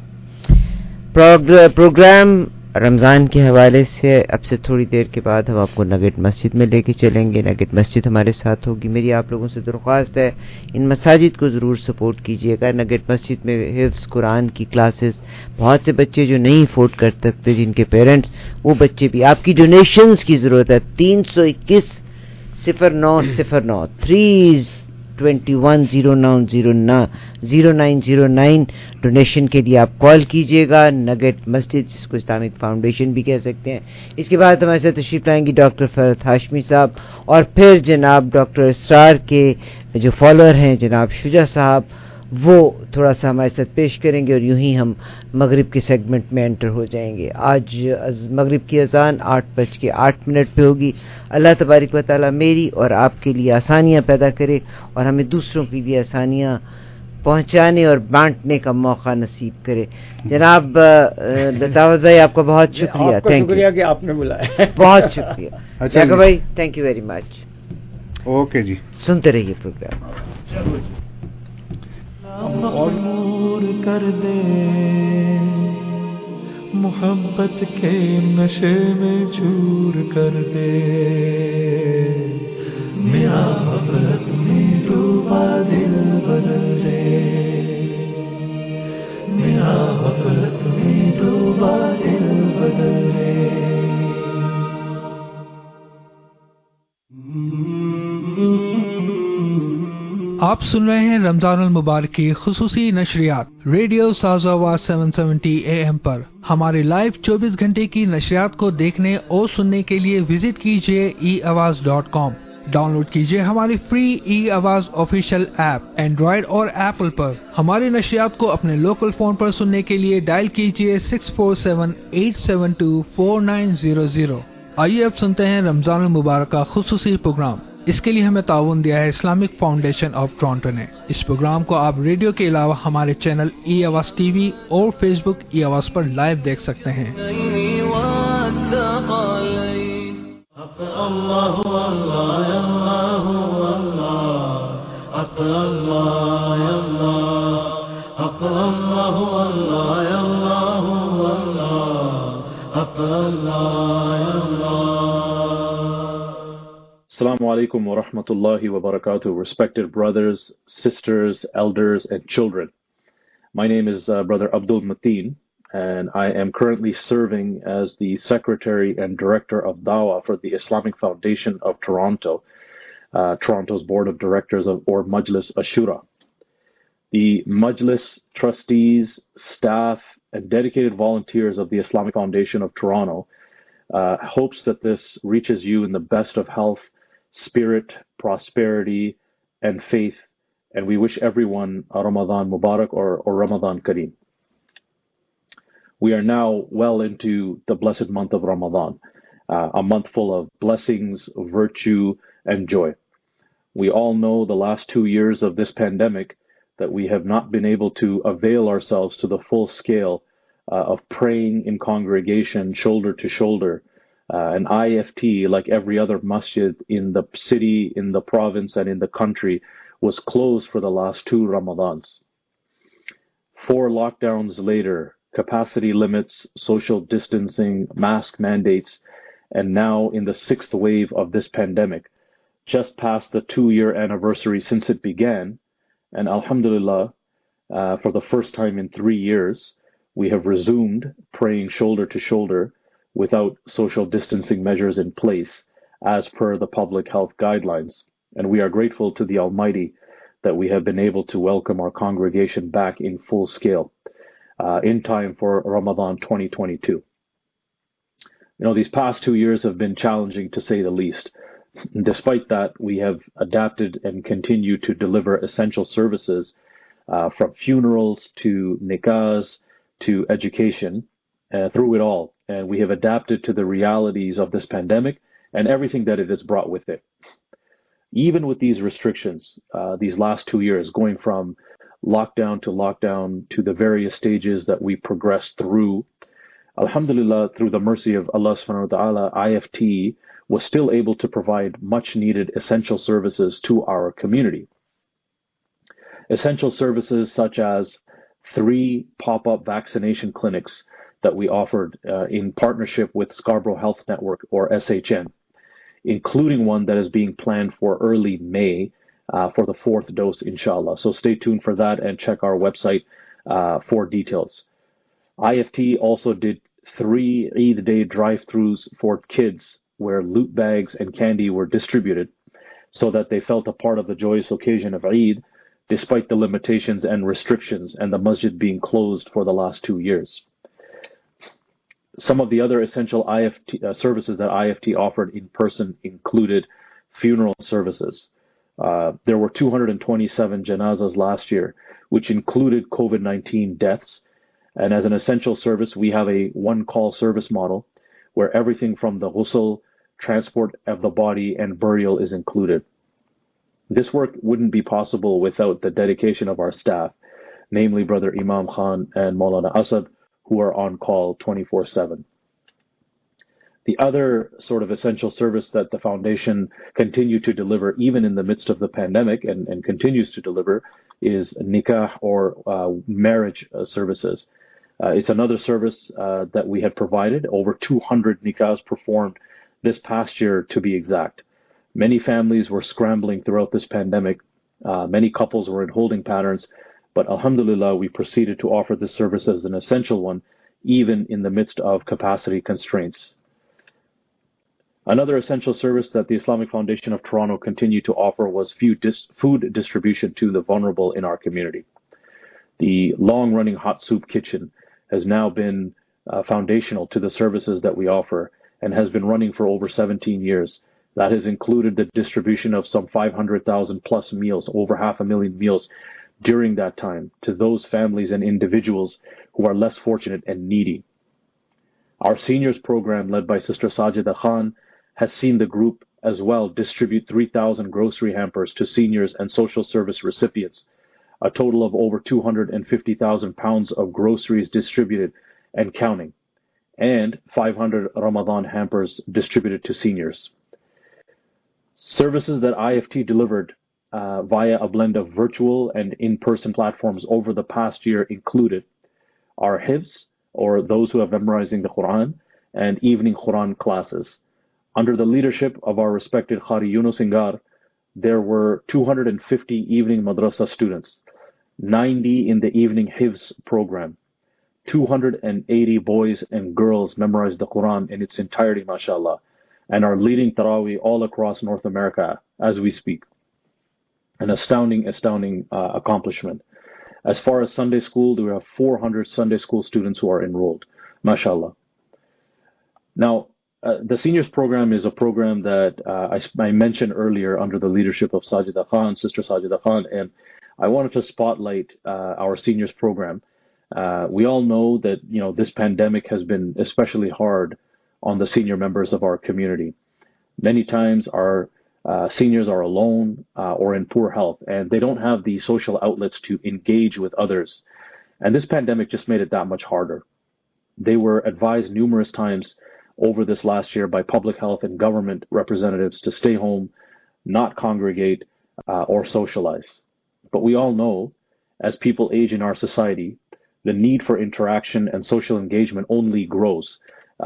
Programme Ramzan کے حوالے سے اب سے تھوڑی دیر کے بعد ہم آپ کو نگٹ مسجد میں لے کے چلیں گے. نگٹ مسجد ہمارے ساتھ ہوگی. میری آپ لوگوں سے درخواست ہے ان مساجد کو ضرور سپورٹ کیجیے گا. نگٹ مسجد میں حفظ قرآن کی کلاسز، بہت سے بچے جو نہیں افورڈ کر سکتے، جن کے پیرنٹس، وہ بچے بھی، آپ کی ڈونیشنز کی ضرورت ہے. 321-0909 321-0909 ڈونیشن کے لیے آپ کال کیجیے گا. نگٹ مسجد، جس کو اسلامک فاؤنڈیشن بھی کہہ سکتے ہیں. اس کے بعد ہمارے ساتھ تشریف لائیں گی ڈاکٹر فرحت ہاشمی صاحب، اور پھر جناب ڈاکٹر اسرار کے جو فالوور ہیں جناب شجاع صاحب، وہ تھوڑا سا ہمارے ساتھ پیش کریں گے، اور یوں ہی ہم مغرب کے سیگمنٹ میں انٹر ہو جائیں گے. آج مغرب کی اذان 8:08 پہ ہوگی. اللہ تبارک و تعالیٰ میری اور آپ کے لیے آسانیاں پیدا کرے، اور ہمیں دوسروں کے لیے آسانیاں پہنچانے اور بانٹنے کا موقع نصیب کرے. جناب داؤد بھائی، آپ کا بہت شکریہ. شکریہ کہ آپ نے بلایا، بہت شکریہ. اچھا بھائی، thank you very much. Okay جی، سنتے رہیے پروگرام. مغرور کر دے محبت کے نشے میں چور کر دے، میرا غفلت میں ڈوبا دل بدل دے، میرا غفلت میں ڈوبا دل بدل دے. आप सुन रहे हैं रमजानुल मुबारक की खुसूसी नशरियात रेडियो साज़ावा 770 AM पर। हमारे लाइव 24 घंटे की नशरियात को देखने और सुनने के लिए विजिट कीजिए eawaz.com। डाउनलोड कीजिए हमारी free eAwaz official app Android और एप्पल पर। हमारी नशरियात को अपने लोकल फोन पर सुनने के लिए डायल कीजिए 647-872-4900। आइए अब सुनते हैं रमजानुल मुबारक का खुसूसी प्रोग्राम। इसके लिए हमें ताउन दिया है इस्लामिक फाउंडेशन ऑफ टोरंटो ने। इस प्रोग्राम को आप रेडियो के अलावा हमारे चैनल eAwaz टीवी और फेसबुक eAwaz पर लाइव देख सकते हैं। Assalamu alaikum wa rahmatullahi wa barakatuh, respected brothers, sisters, elders, and children. My name is Brother Abdul Mateen, and I am currently serving as the Secretary and Director of Dawah for the Islamic Foundation of Toronto, Toronto's Board of Directors or Majlis Ashura. The Majlis trustees, staff, and dedicated volunteers of the Islamic Foundation of Toronto hopes that this reaches you in the best of health, spirit, prosperity, and faith, and we wish everyone a Ramadan Mubarak or Ramadan Kareem. We are now well into the blessed month of Ramadan, a month full of blessings, virtue, and joy. We all know the last 2 years of this pandemic that we have not been able to avail ourselves to the full scale of praying in congregation, shoulder to shoulder. An IFT, like every other masjid in the city, in the province, and in the country, was closed for the last 2 Ramadans. 4 lockdowns later, capacity limits, social distancing, mask mandates, and now in the 6th wave of this pandemic, just past the 2-year anniversary since it began, and alhamdulillah, for the first time in 3 years, we have resumed praying shoulder to shoulder without social distancing measures in place as per the public health guidelines. And we are grateful to the Almighty that we have been able to welcome our congregation back in full scale in time for Ramadan 2022. You know, these past 2 years have been challenging to say the least. Despite that, we have adapted and continue to deliver essential services from funerals to nikahs to education through it all. And we have adapted to the realities of this pandemic and everything that it has brought with it. Even with these restrictions, these last 2 years, going from lockdown to the various stages that we progressed through, alhamdulillah, through the mercy of Allah subhanahu wa ta'ala, IFT was still able to provide much needed essential services to our community. Essential services such as 3 pop-up vaccination clinics that we offered in partnership with Scarborough Health Network or SHN, including one that is being planned for early May for the 4th dose, inshallah. So stay tuned for that and check our website for details. IFT also did 3 Eid Day drive-thrus for kids where loot bags and candy were distributed so that they felt a part of the joyous occasion of Eid despite the limitations and restrictions and the masjid being closed for the last 2 years. Some of the other essential IFT services that IFT offered in person included funeral services. There were 227 janazas last year, which included COVID-19 deaths. And as an essential service, we have a one-call service model where everything from the ghusl, transport of the body, and burial is included. This work wouldn't be possible without the dedication of our staff, namely Brother Imam Khan and Maulana Asad, who are on call 24/7. The other sort of essential service that the foundation continued to deliver even in the midst of the pandemic and continues to deliver is nikah or marriage services. It's another service that we had provided, over 200 nikahs performed this past year to be exact. Many families were scrambling throughout this pandemic. Many couples were in holding patterns. But alhamdulillah, we proceeded to offer this service as an essential one, even in the midst of capacity constraints. Another essential service that the Islamic Foundation of Toronto continued to offer was food distribution to the vulnerable in our community. The long-running hot soup kitchen has now been foundational to the services that we offer and has been running for over 17 years. That has included the distribution of some 500,000 plus meals, over 500,000 meals during that time to those families and individuals who are less fortunate and needy. Our seniors program, led by Sister Sajida Khan, has seen the group as well distribute 3,000 grocery hampers to seniors and social service recipients, a total of over 250,000 pounds of groceries distributed and counting, and 500 Ramadan hampers distributed to seniors. Services that IFT delivered via a blend of virtual and in-person platforms over the past year included our Hifz, or those who have memorizing the Quran, and evening Quran classes. Under the leadership of our respected Qari Yunus Ingar, there were 250 evening madrasa students, 90 in the evening Hifz program. 280 boys and girls memorized the Quran in its entirety, mashallah, and are leading Taraweeh all across North America as we speak. An astounding accomplishment. As far as Sunday school, we have 400 Sunday school students who are enrolled, mashallah. Now, the seniors program is a program that I mentioned earlier under the leadership of Sajida Khan, Sister Sajida Khan, and I wanted to spotlight our seniors program. We all know that this pandemic has been especially hard on the senior members of our community. Many times our seniors are alone or in poor health, and they don't have the social outlets to engage with others. And this pandemic just made it that much harder. They were advised numerous times over this last year by public health and government representatives to stay home, not congregate, or socialize. But we all know, as people age in our society, the need for interaction and social engagement only grows.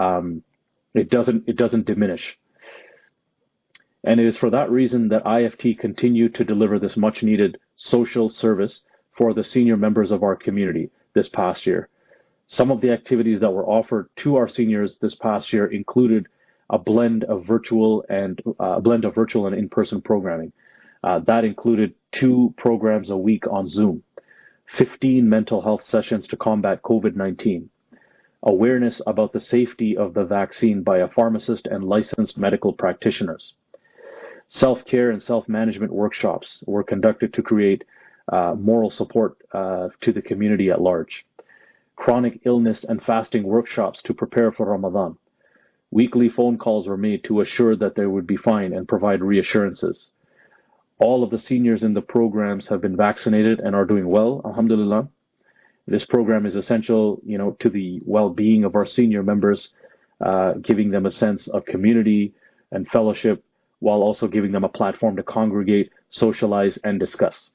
It doesn't diminish. And it is for that reason that IFT continued to deliver this much needed social service for the senior members of our community this past year. Some of the activities that were offered to our seniors this past year included a blend of virtual and in-person programming. That included 2 programs a week on Zoom, 15 mental health sessions to combat COVID-19, awareness about the safety of the vaccine by a pharmacist and licensed medical practitioners. Self-care and self-management workshops were conducted to create moral support to the community at large. Chronic illness and fasting workshops to prepare for Ramadan. Weekly phone calls were made to assure that they would be fine and provide reassurances. All of the seniors in the programs have been vaccinated and are doing well, alhamdulillah. This program is essential, to the well-being of our senior members, giving them a sense of community and fellowship, while also giving them a platform to congregate, socialize, and discuss.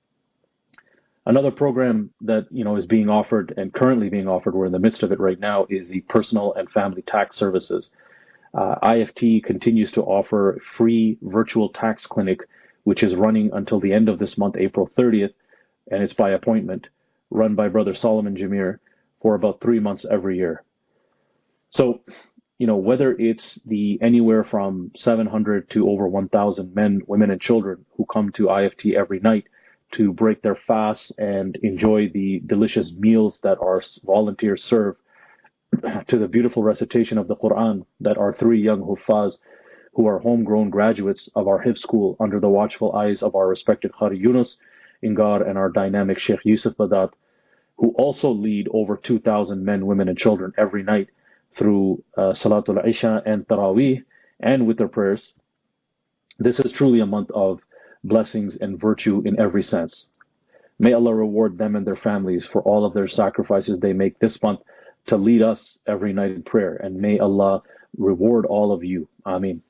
Another program that is being offered and currently being offered, we're in the midst of it right now, is the personal and family tax services. IFT continues to offer a free virtual tax clinic, which is running until the end of this month, April 30th, and it's by appointment, run by Brother Solomon Jamir for about 3 months every year. So, whether it's the anywhere from 700 to over 1,000 men, women, and children who come to IFT every night to break their fasts and enjoy the delicious meals that our volunteers serve, to the beautiful recitation of the Quran that our 3 young Huffaz, who are homegrown graduates of our Hifz school under the watchful eyes of our respected Qari Yunus Ingar and our dynamic Sheikh Yusuf Badat, who also lead over 2,000 men, women, and children every night through Salatul Isha and Taraweeh, and with their prayers. This is truly a month of blessings and virtue in every sense. May Allah reward them and their families for all of their sacrifices they make this month to lead us every night in prayer, and may Allah reward all of you. Ameen.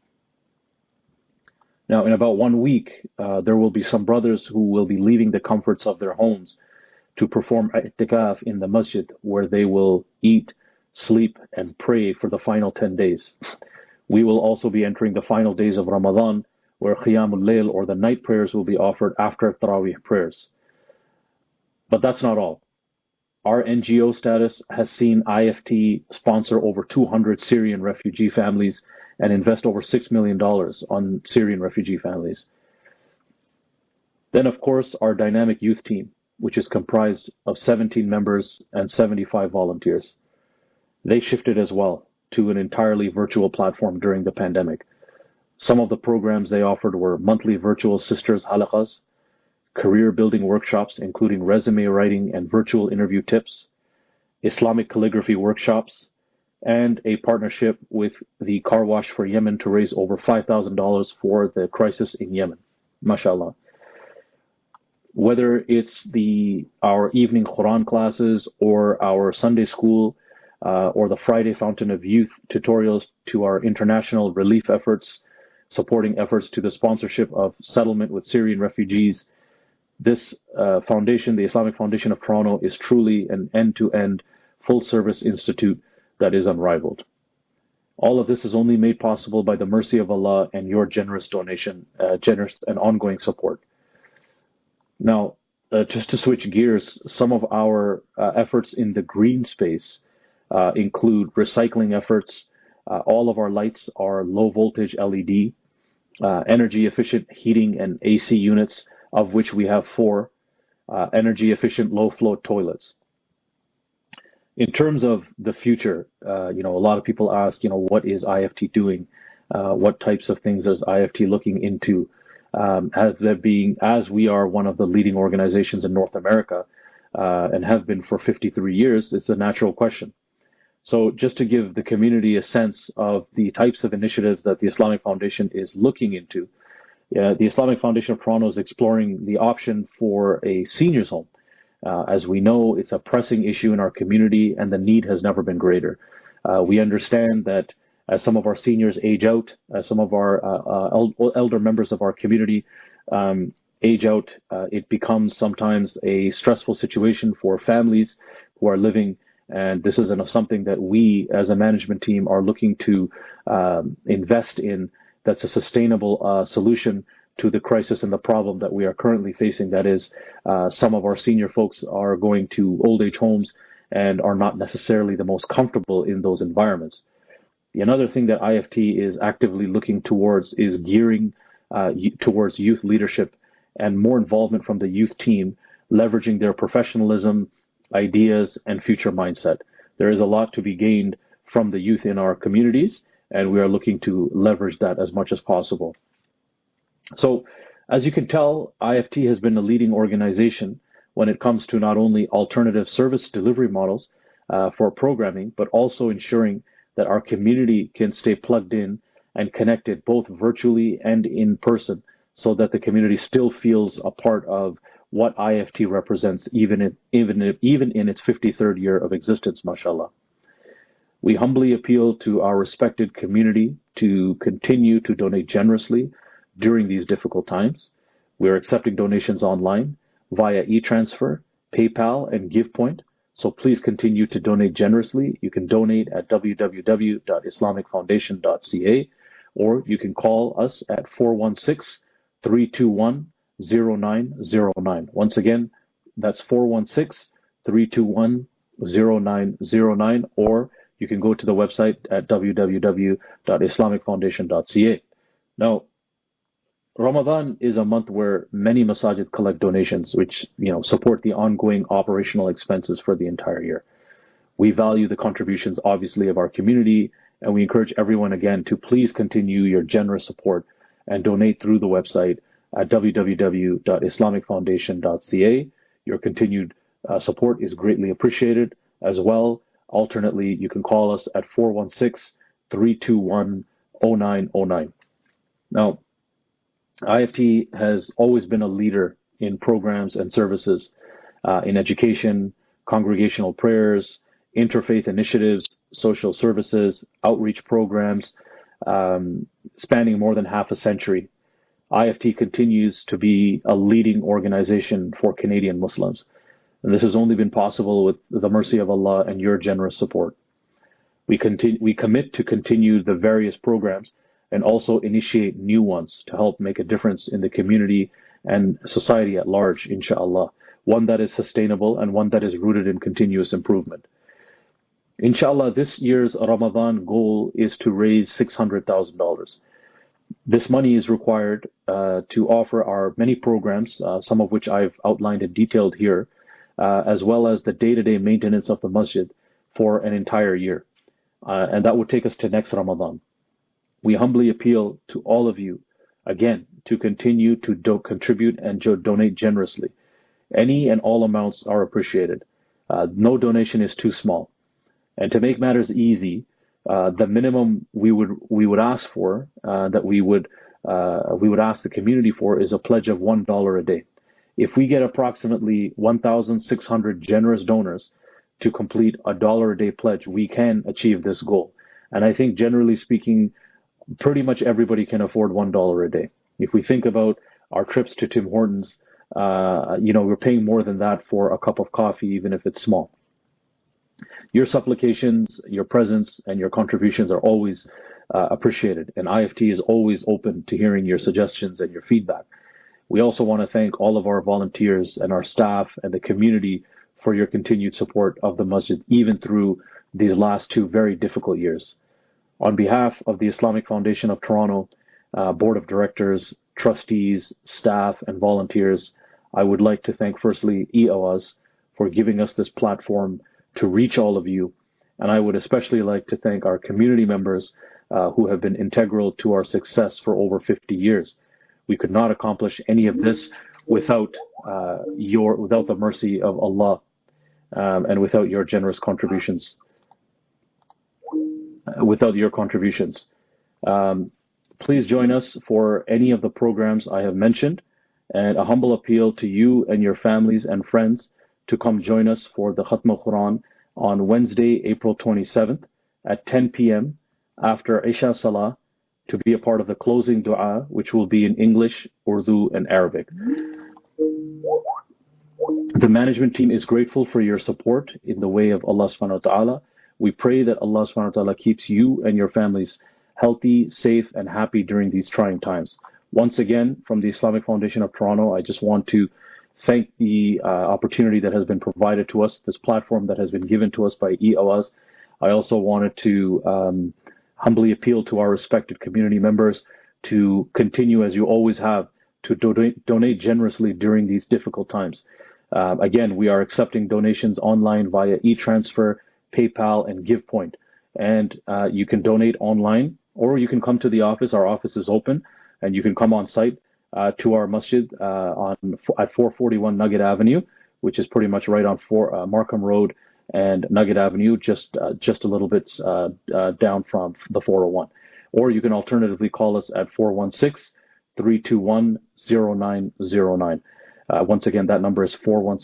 Now, in about 1 week, there will be some brothers who will be leaving the comforts of their homes to perform i'tikaf in the masjid, where they will eat, sleep, and pray for the final 10 days. We will also be entering the final days of Ramadan, where Qiyamul Layl, or the night prayers, will be offered after Taraweeh prayers. But that's not all. Our NGO status has seen IFT sponsor over 200 Syrian refugee families and invest over $6 million on Syrian refugee families. Then, of course, our dynamic youth team, which is comprised of 17 members and 75 volunteers. They shifted as well to an entirely virtual platform during the pandemic. Some of the programs they offered were monthly virtual sisters halaqas, career building workshops, including resume writing and virtual interview tips, Islamic calligraphy workshops, and a partnership with the Car Wash for Yemen to raise over $5,000 for the crisis in Yemen. MashaAllah. Whether it's our evening Quran classes or our Sunday school or the Friday Fountain of Youth tutorials to our international relief efforts, supporting efforts to the sponsorship of settlement with Syrian refugees, this foundation, the Islamic Foundation of Toronto, is truly an end-to-end full-service institute that is unrivaled. All of this is only made possible by the mercy of Allah and your generous donation, generous and ongoing support. Now, just to switch gears, some of our efforts in the green space include recycling efforts. All of our lights are low voltage LED, energy efficient heating and AC units, of which we have 4, energy efficient low flow toilets. In terms of the future, a lot of people ask, what is IFT doing? What types of things is IFT looking into? As we are one of the leading organizations in North America and have been for 53 years, it's a natural question. So just to give the community a sense of the types of initiatives that the Islamic Foundation is looking into, the Islamic Foundation of Toronto is exploring the option for a seniors home. As we know, it's a pressing issue in our community and the need has never been greater. We understand that as some of our seniors age out, as some of our elder members of our community age out, it becomes sometimes a stressful situation for families who are living. And this is something that we as a management team are looking to invest in, that's a sustainable solution to the crisis and the problem that we are currently facing. That is, some of our senior folks are going to old age homes and are not necessarily the most comfortable in those environments. Another thing that IFT is actively looking towards is gearing towards youth leadership and more involvement from the youth team, leveraging their professionalism, ideas, and future mindset. There is a lot to be gained from the youth in our communities, and we are looking to leverage that as much as possible. So, as you can tell, IFT has been a leading organization when it comes to not only alternative service delivery models for programming, but also ensuring that our community can stay plugged in and connected both virtually and in person, so that the community still feels a part of what IFT represents, even in its 53rd year of existence, mashallah. We humbly appeal to our respected community to continue to donate generously during these difficult times. We are accepting donations online via e-transfer, PayPal, and GivePoint. So please continue to donate generously. You can donate at www.islamicfoundation.ca, or you can call us at 416-321-0909. Once again, that's 416-321-0909, or you can go to the website at www.islamicfoundation.ca. Now, Ramadan is a month where many masajid collect donations, which support the ongoing operational expenses for the entire year. We value the contributions, obviously, of our community, and we encourage everyone again to please continue your generous support and donate through the website at www.islamicfoundation.ca. Your continued support is greatly appreciated. As well, alternately, you can call us at 416-321-0909. Now, IFT has always been a leader in programs and services in education, congregational prayers, interfaith initiatives, social services, outreach programs, spanning more than half a century. IFT continues to be a leading organization for Canadian Muslims. And this has only been possible with the mercy of Allah and your generous support. We commit to continue the various programs and also initiate new ones to help make a difference in the community and society at large, inshallah. one that is sustainable, and one that is rooted in continuous improvement. Inshallah, this year's Ramadan goal is to raise $600,000. This money is required to offer our many programs, some of which I've outlined and detailed here, as well as the day-to-day maintenance of the masjid for an entire year. And that would take us to next Ramadan. We humbly appeal to all of you, again, to continue to contribute and donate generously. Any and all amounts are appreciated. No donation is too small. And to make matters easy, the minimum we would ask for, that we would ask the community for, is a pledge of $1 a day. If we get approximately 1,600 generous donors to complete a $1 a day pledge, we can achieve this goal. And I think, generally speaking, pretty much everybody can afford $1 a day. If we think about our trips to Tim Hortons, we're paying more than that for a cup of coffee, even if it's small. Your supplications, your presence, and your contributions are always appreciated, and IFT is always open to hearing your suggestions and your feedback. We also want to thank all of our volunteers and our staff and the community for your continued support of the masjid, even through these last 2 very difficult years. On behalf of the Islamic Foundation of Toronto, Board of Directors, trustees, staff, and volunteers, I would like to thank firstly EOAS for giving us this platform to reach all of you. And I would especially like to thank our community members who have been integral to our success for over 50 years. We could not accomplish any of this without the mercy of Allah and without your generous contributions. Please join us for any of the programs I have mentioned, and a humble appeal to you and your families and friends to come join us for the Khatm al-Quran on Wednesday, April 27th at 10 p.m. after Isha Salah, to be a part of the closing dua, which will be in English, Urdu, and Arabic. The management team is grateful for your support in the way of Allah subhanahu wa ta'ala. We pray that Allah subhanahu wa ta'ala keeps you and your families healthy, safe, and happy during these trying times. Once again, from the Islamic Foundation of Toronto, I just want to thank the opportunity that has been provided to us, this platform that has been given to us by EOAS. I also wanted to humbly appeal to our respected community members to continue, as you always have, to donate generously during these difficult times. Again, we are accepting donations online via e-transfer, PayPal, and GivePoint. And you can donate online, or you can come to the office. Our office is open, and you can come on site to our masjid at 441 Nugget Avenue, which is pretty much right on Markham Road and Nugget Avenue, just a little bit down from the 401. Or you can alternatively call us at 416-321-0909. Once again, that number is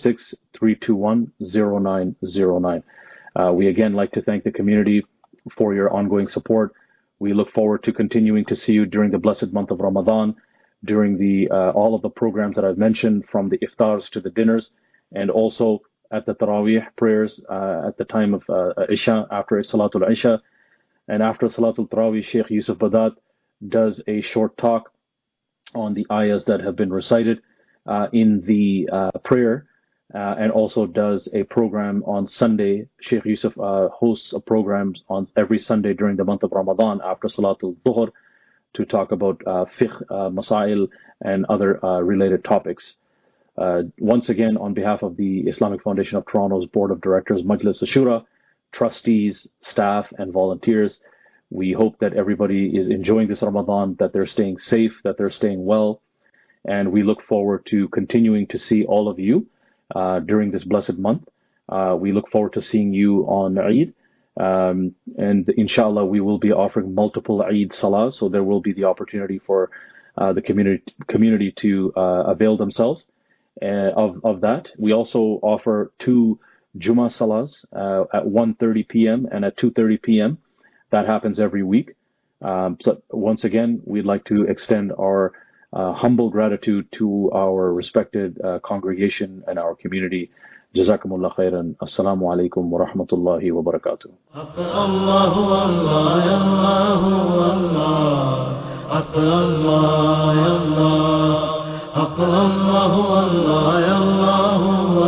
416-321-0909. We again like to thank the community for your ongoing support. We look forward to continuing to see you during the blessed month of Ramadan, during the all of the programs that I've mentioned, from the iftars to the dinners, and also at the Taraweeh prayers at the time of Isha, after Salatul Isha. And after Salatul Taraweeh, Sheikh Yusuf Badat does a short talk on the ayahs that have been recited in the prayer, and also does a program on Sunday. Sheikh Yusuf hosts a program on every Sunday during the month of Ramadan after Salatul Dhuhr to talk about fiqh, masail, and other related topics. Once again, on behalf of the Islamic Foundation of Toronto's Board of Directors, Majlis Ashura, trustees, staff, and volunteers, we hope that everybody is enjoying this Ramadan, that they're staying safe, that they're staying well, and we look forward to continuing to see all of you during this blessed month. We look forward to seeing you on Eid, and inshallah we will be offering multiple Eid Salahs, so there will be the opportunity for the community to avail themselves of that. We also offer 2 Jummah Salahs at 1:30 p.m. and at 2:30 p.m. That happens every week. So once again, we'd like to extend our humble gratitude to our respected congregation and our community. Jazakumullah khairan. Assalamu alaikum wa rahmatullahi wa barakatuh. Allah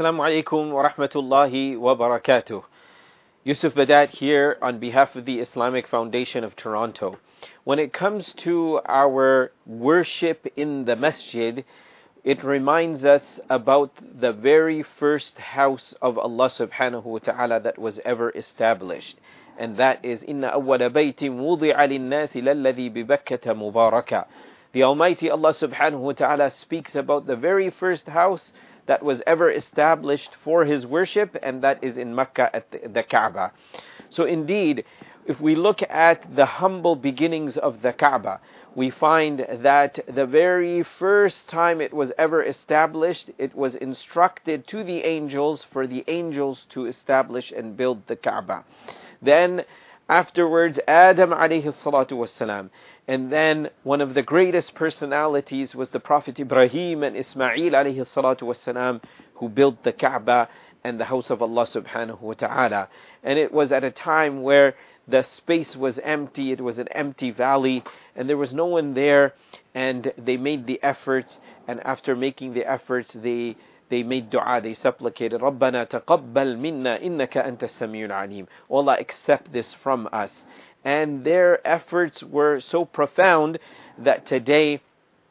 Assalamu alaikum wa rahmatullahi wa barakatuh. Yusuf Badat here on behalf of the Islamic Foundation of Toronto. When it comes to our worship in the masjid, it reminds us about the very first house of Allah subhanahu wa ta'ala that was ever established. And that is, إِنَّ أَوَّلَ بَيْتٍ وُضِعَ لِلنَّاسِ لَلَّذِي بِبَكَّةَ مُبَارَكًا. The Almighty Allah subhanahu wa ta'ala speaks about the very first house that was ever established for His worship, and that is in Mecca at the Kaaba. So indeed, if we look at the humble beginnings of the Kaaba, we find that the very first time it was ever established, it was instructed to the angels for the angels to establish and build the Kaaba. Then afterwards, Adam alayhi salatu wassalam. And then one of the greatest personalities was the Prophet Ibrahim and Ismail alayhi salatu wassalam, who built the Kaaba and the house of Allah subhanahu wa ta'ala. And it was at a time where the space was empty, it was an empty valley, and there was no one there, and they made the efforts, and after making the efforts, they made dua, they supplicated, رَبَّنَا تَقَبَّلْ مِنَّا إِنَّكَ أَنْتَ السَّمِيعُ الْعَلِيمُ. Allah, accept this from us. And their efforts were so profound that today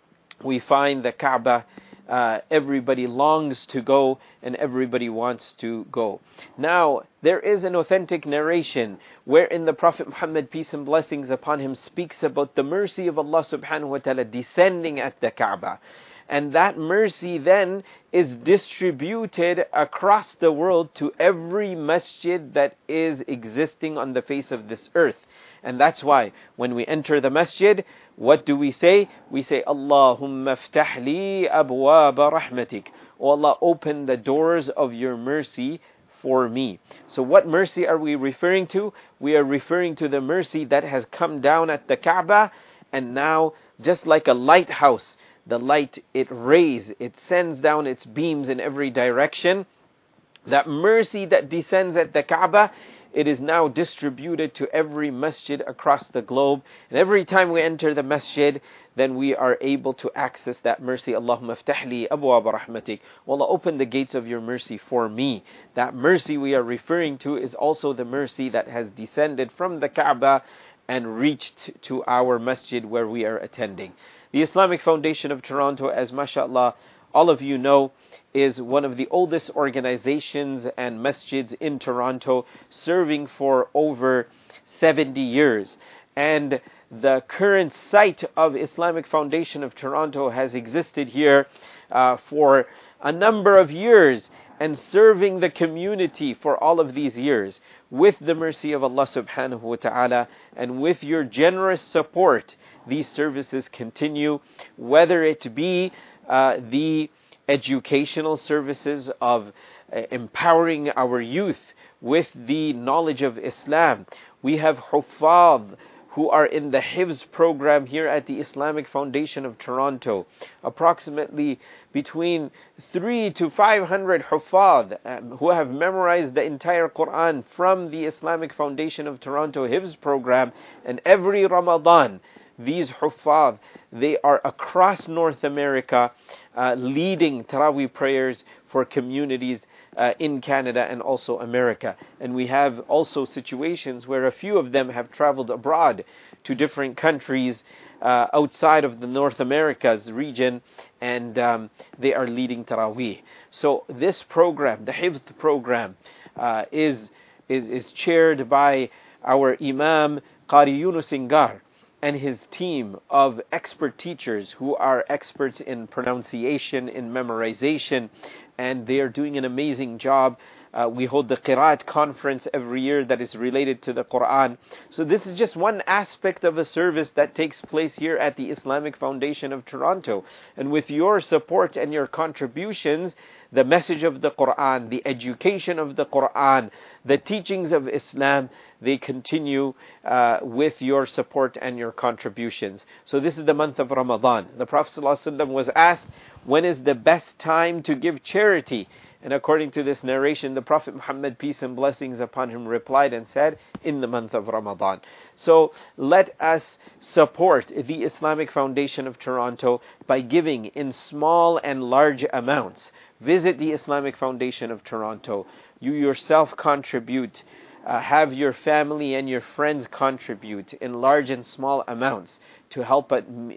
we find the Kaaba, everybody longs to go and everybody wants to go. Now, there is an authentic narration wherein the Prophet Muhammad, peace and blessings upon him, speaks about the mercy of Allah subhanahu wa ta'ala descending at the Kaaba. And that mercy then is distributed across the world to every masjid that is existing on the face of this earth. And that's why when we enter the masjid, what do we say? We say, Allahumma ftah li abwaba rahmatik. O Allah, open the doors of your mercy for me. So what mercy are we referring to? We are referring to the mercy that has come down at the Kaaba, and now, just like a lighthouse, the light, it rays, it sends down its beams in every direction. That mercy that descends at the Kaaba, it is now distributed to every masjid across the globe. And every time we enter the masjid, then we are able to access that mercy. Allahumma ftah li abwaba rahmatik. Allah, open the gates of your mercy for me. That mercy we are referring to is also the mercy that has descended from the Kaaba and reached to our masjid where we are attending. The Islamic Foundation of Toronto, as mashallah, all of you know, is one of the oldest organizations and masjids in Toronto, serving for over 70 years. And the current site of Islamic Foundation of Toronto has existed here for a number of years, and serving the community for all of these years. With the mercy of Allah subhanahu wa ta'ala, and with your generous support, these services continue, whether it be the educational services of empowering our youth with the knowledge of Islam. We have Huffaz who are in the Hifz program here at the Islamic Foundation of Toronto. Approximately between 300 to 500 Huffaz who have memorized the entire Quran from the Islamic Foundation of Toronto Hifz program. And every Ramadan, these Huffaz, they are across North America leading Taraweeh prayers for communities in Canada and also America. And we have also situations where a few of them have traveled abroad to different countries outside of the North America's region, and they are leading Taraweeh. So this program, the Hifz program, is chaired by our Imam Qari Yunus Singar and his team of expert teachers who are experts in pronunciation, in memorization, and they are doing an amazing job. We hold the Qiraat conference every year that is related to the Quran. So this is just one aspect of a service that takes place here at the Islamic Foundation of Toronto. And with your support and your contributions, the message of the Quran, the education of the Quran, the teachings of Islam, they continue with your support and your contributions. So this is the month of Ramadan. The Prophet ﷺ was asked, when is the best time to give charity? And according to this narration, the Prophet Muhammad, peace and blessings upon him, replied and said, in the month of Ramadan. So let us support the Islamic Foundation of Toronto by giving in small and large amounts. Visit the Islamic Foundation of Toronto. You yourself contribute. Have your family and your friends contribute in large and small amounts to help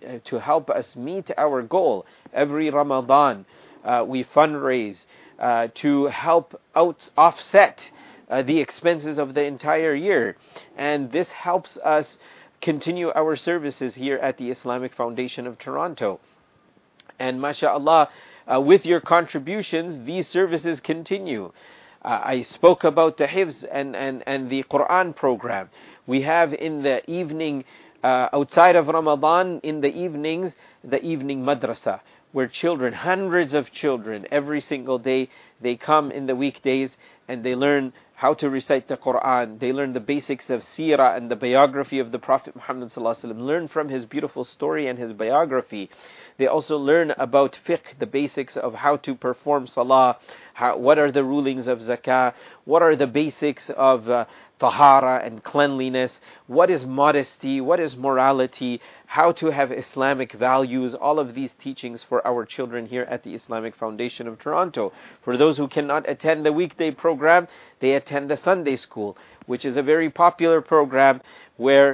us meet our goal. Every Ramadan, we fundraise to help offset the expenses of the entire year. And this helps us continue our services here at the Islamic Foundation of Toronto. And mashallah, with your contributions, these services continue. I spoke about the Hifz and the Quran program. We have in the evening, outside of Ramadan, in the evenings, the evening madrasa, where children, hundreds of children, every single day, they come in the weekdays and they learn how to recite the Quran. They learn the basics of seerah and the biography of the Prophet Muhammad ﷺ, learn from his beautiful story and his biography. They also learn about fiqh, the basics of how to perform salah, what are the rulings of zakah, what are the basics of tahara and cleanliness, what is modesty, what is morality, how to have Islamic values, all of these teachings for our children here at the Islamic Foundation of Toronto. For those who cannot attend the weekday program, they attend the Sunday school, which is a very popular program where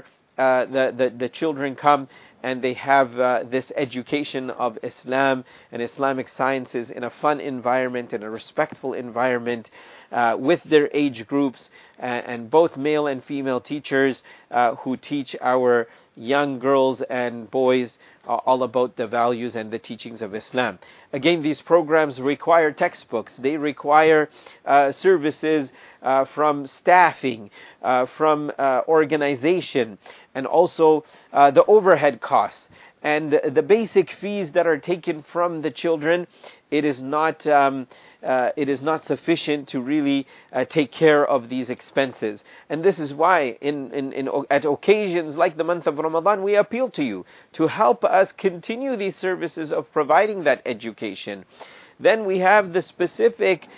the children come and they have this education of Islam and Islamic sciences in a fun environment, in a respectful environment, with their age groups, and both male and female teachers who teach our young girls and boys all about the values and the teachings of Islam. Again, these programs require textbooks. They require services from staffing, from organization, and also the overhead costs. And the basic fees that are taken from the children, it is not sufficient to really take care of these expenses. And this is why at occasions like the month of Ramadan, we appeal to you to help us continue these services of providing that education. Then we have the specific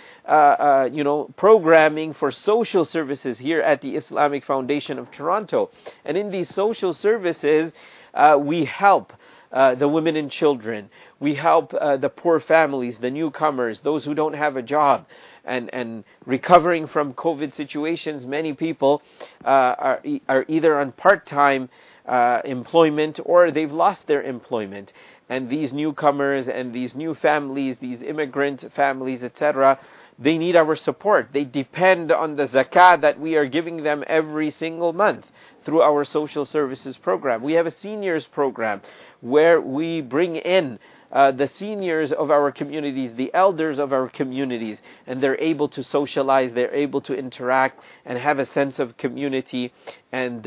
programming for social services here at the Islamic Foundation of Toronto. And in these social services, we help the women and children. We help the poor families, the newcomers, those who don't have a job. And recovering from COVID situations, many people are either on part-time employment or they've lost their employment. And these newcomers and these new families, these immigrant families, etc., they need our support. They depend on the zakah that we are giving them every single month through our social services program. We have a seniors program where we bring in the seniors of our communities, the elders of our communities, and they're able to socialize, they're able to interact and have a sense of community. And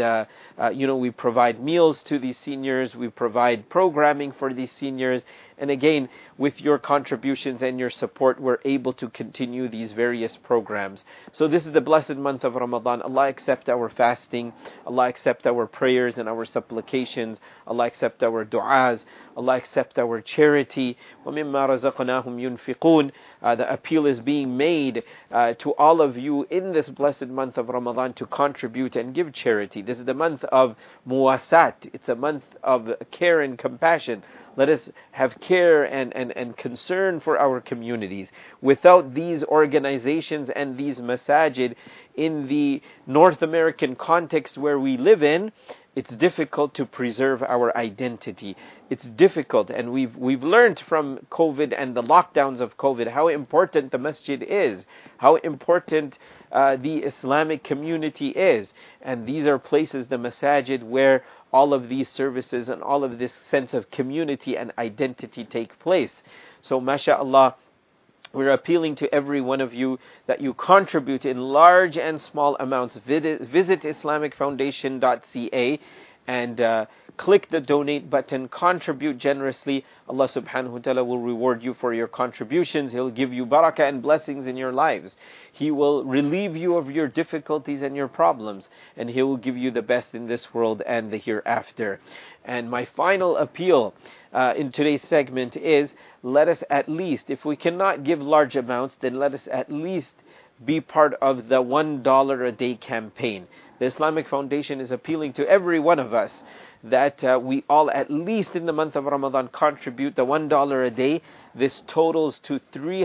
we provide meals to these seniors, we provide programming for these seniors, and again, with your contributions and your support, we're able to continue these various programs. So this is the blessed month of Ramadan. Allah accept our fasting, Allah accept our prayers and our supplications, Allah accept our du'as, Allah accept our charity. وَمِمَّا رَزَقْنَاهُمْ يُنْفِقُونَ. The appeal is being made to all of you in this blessed month of Ramadan to contribute and give charity. This is the month of muwasat. It's a month of care and compassion. Let us have care and concern for our communities. Without these organizations and these masajid in the North American context where we live in, it's difficult to preserve our identity. It's difficult, and we've learned from COVID and the lockdowns of COVID how important the masjid is, how important the Islamic community is. And these are places, the masajid, where all of these services and all of this sense of community and identity take place. So mashallah, we're appealing to every one of you that you contribute in large and small amounts. Visit IslamicFoundation.ca and click the donate button, contribute generously. Allah subhanahu wa ta'ala will reward you for your contributions. He'll give you barakah and blessings in your lives. He will relieve you of your difficulties and your problems, and He will give you the best in this world and the hereafter. And my final appeal in today's segment is, let us at least, if we cannot give large amounts, then let us at least be part of the $1 a day campaign. The Islamic Foundation is appealing to every one of us that we all, at least in the month of Ramadan, contribute the $1 a day. This totals to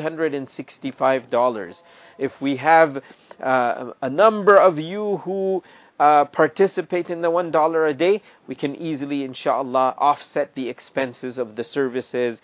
$365. If we have a number of you who participate in the $1 a day, we can easily, inshallah, offset the expenses of the services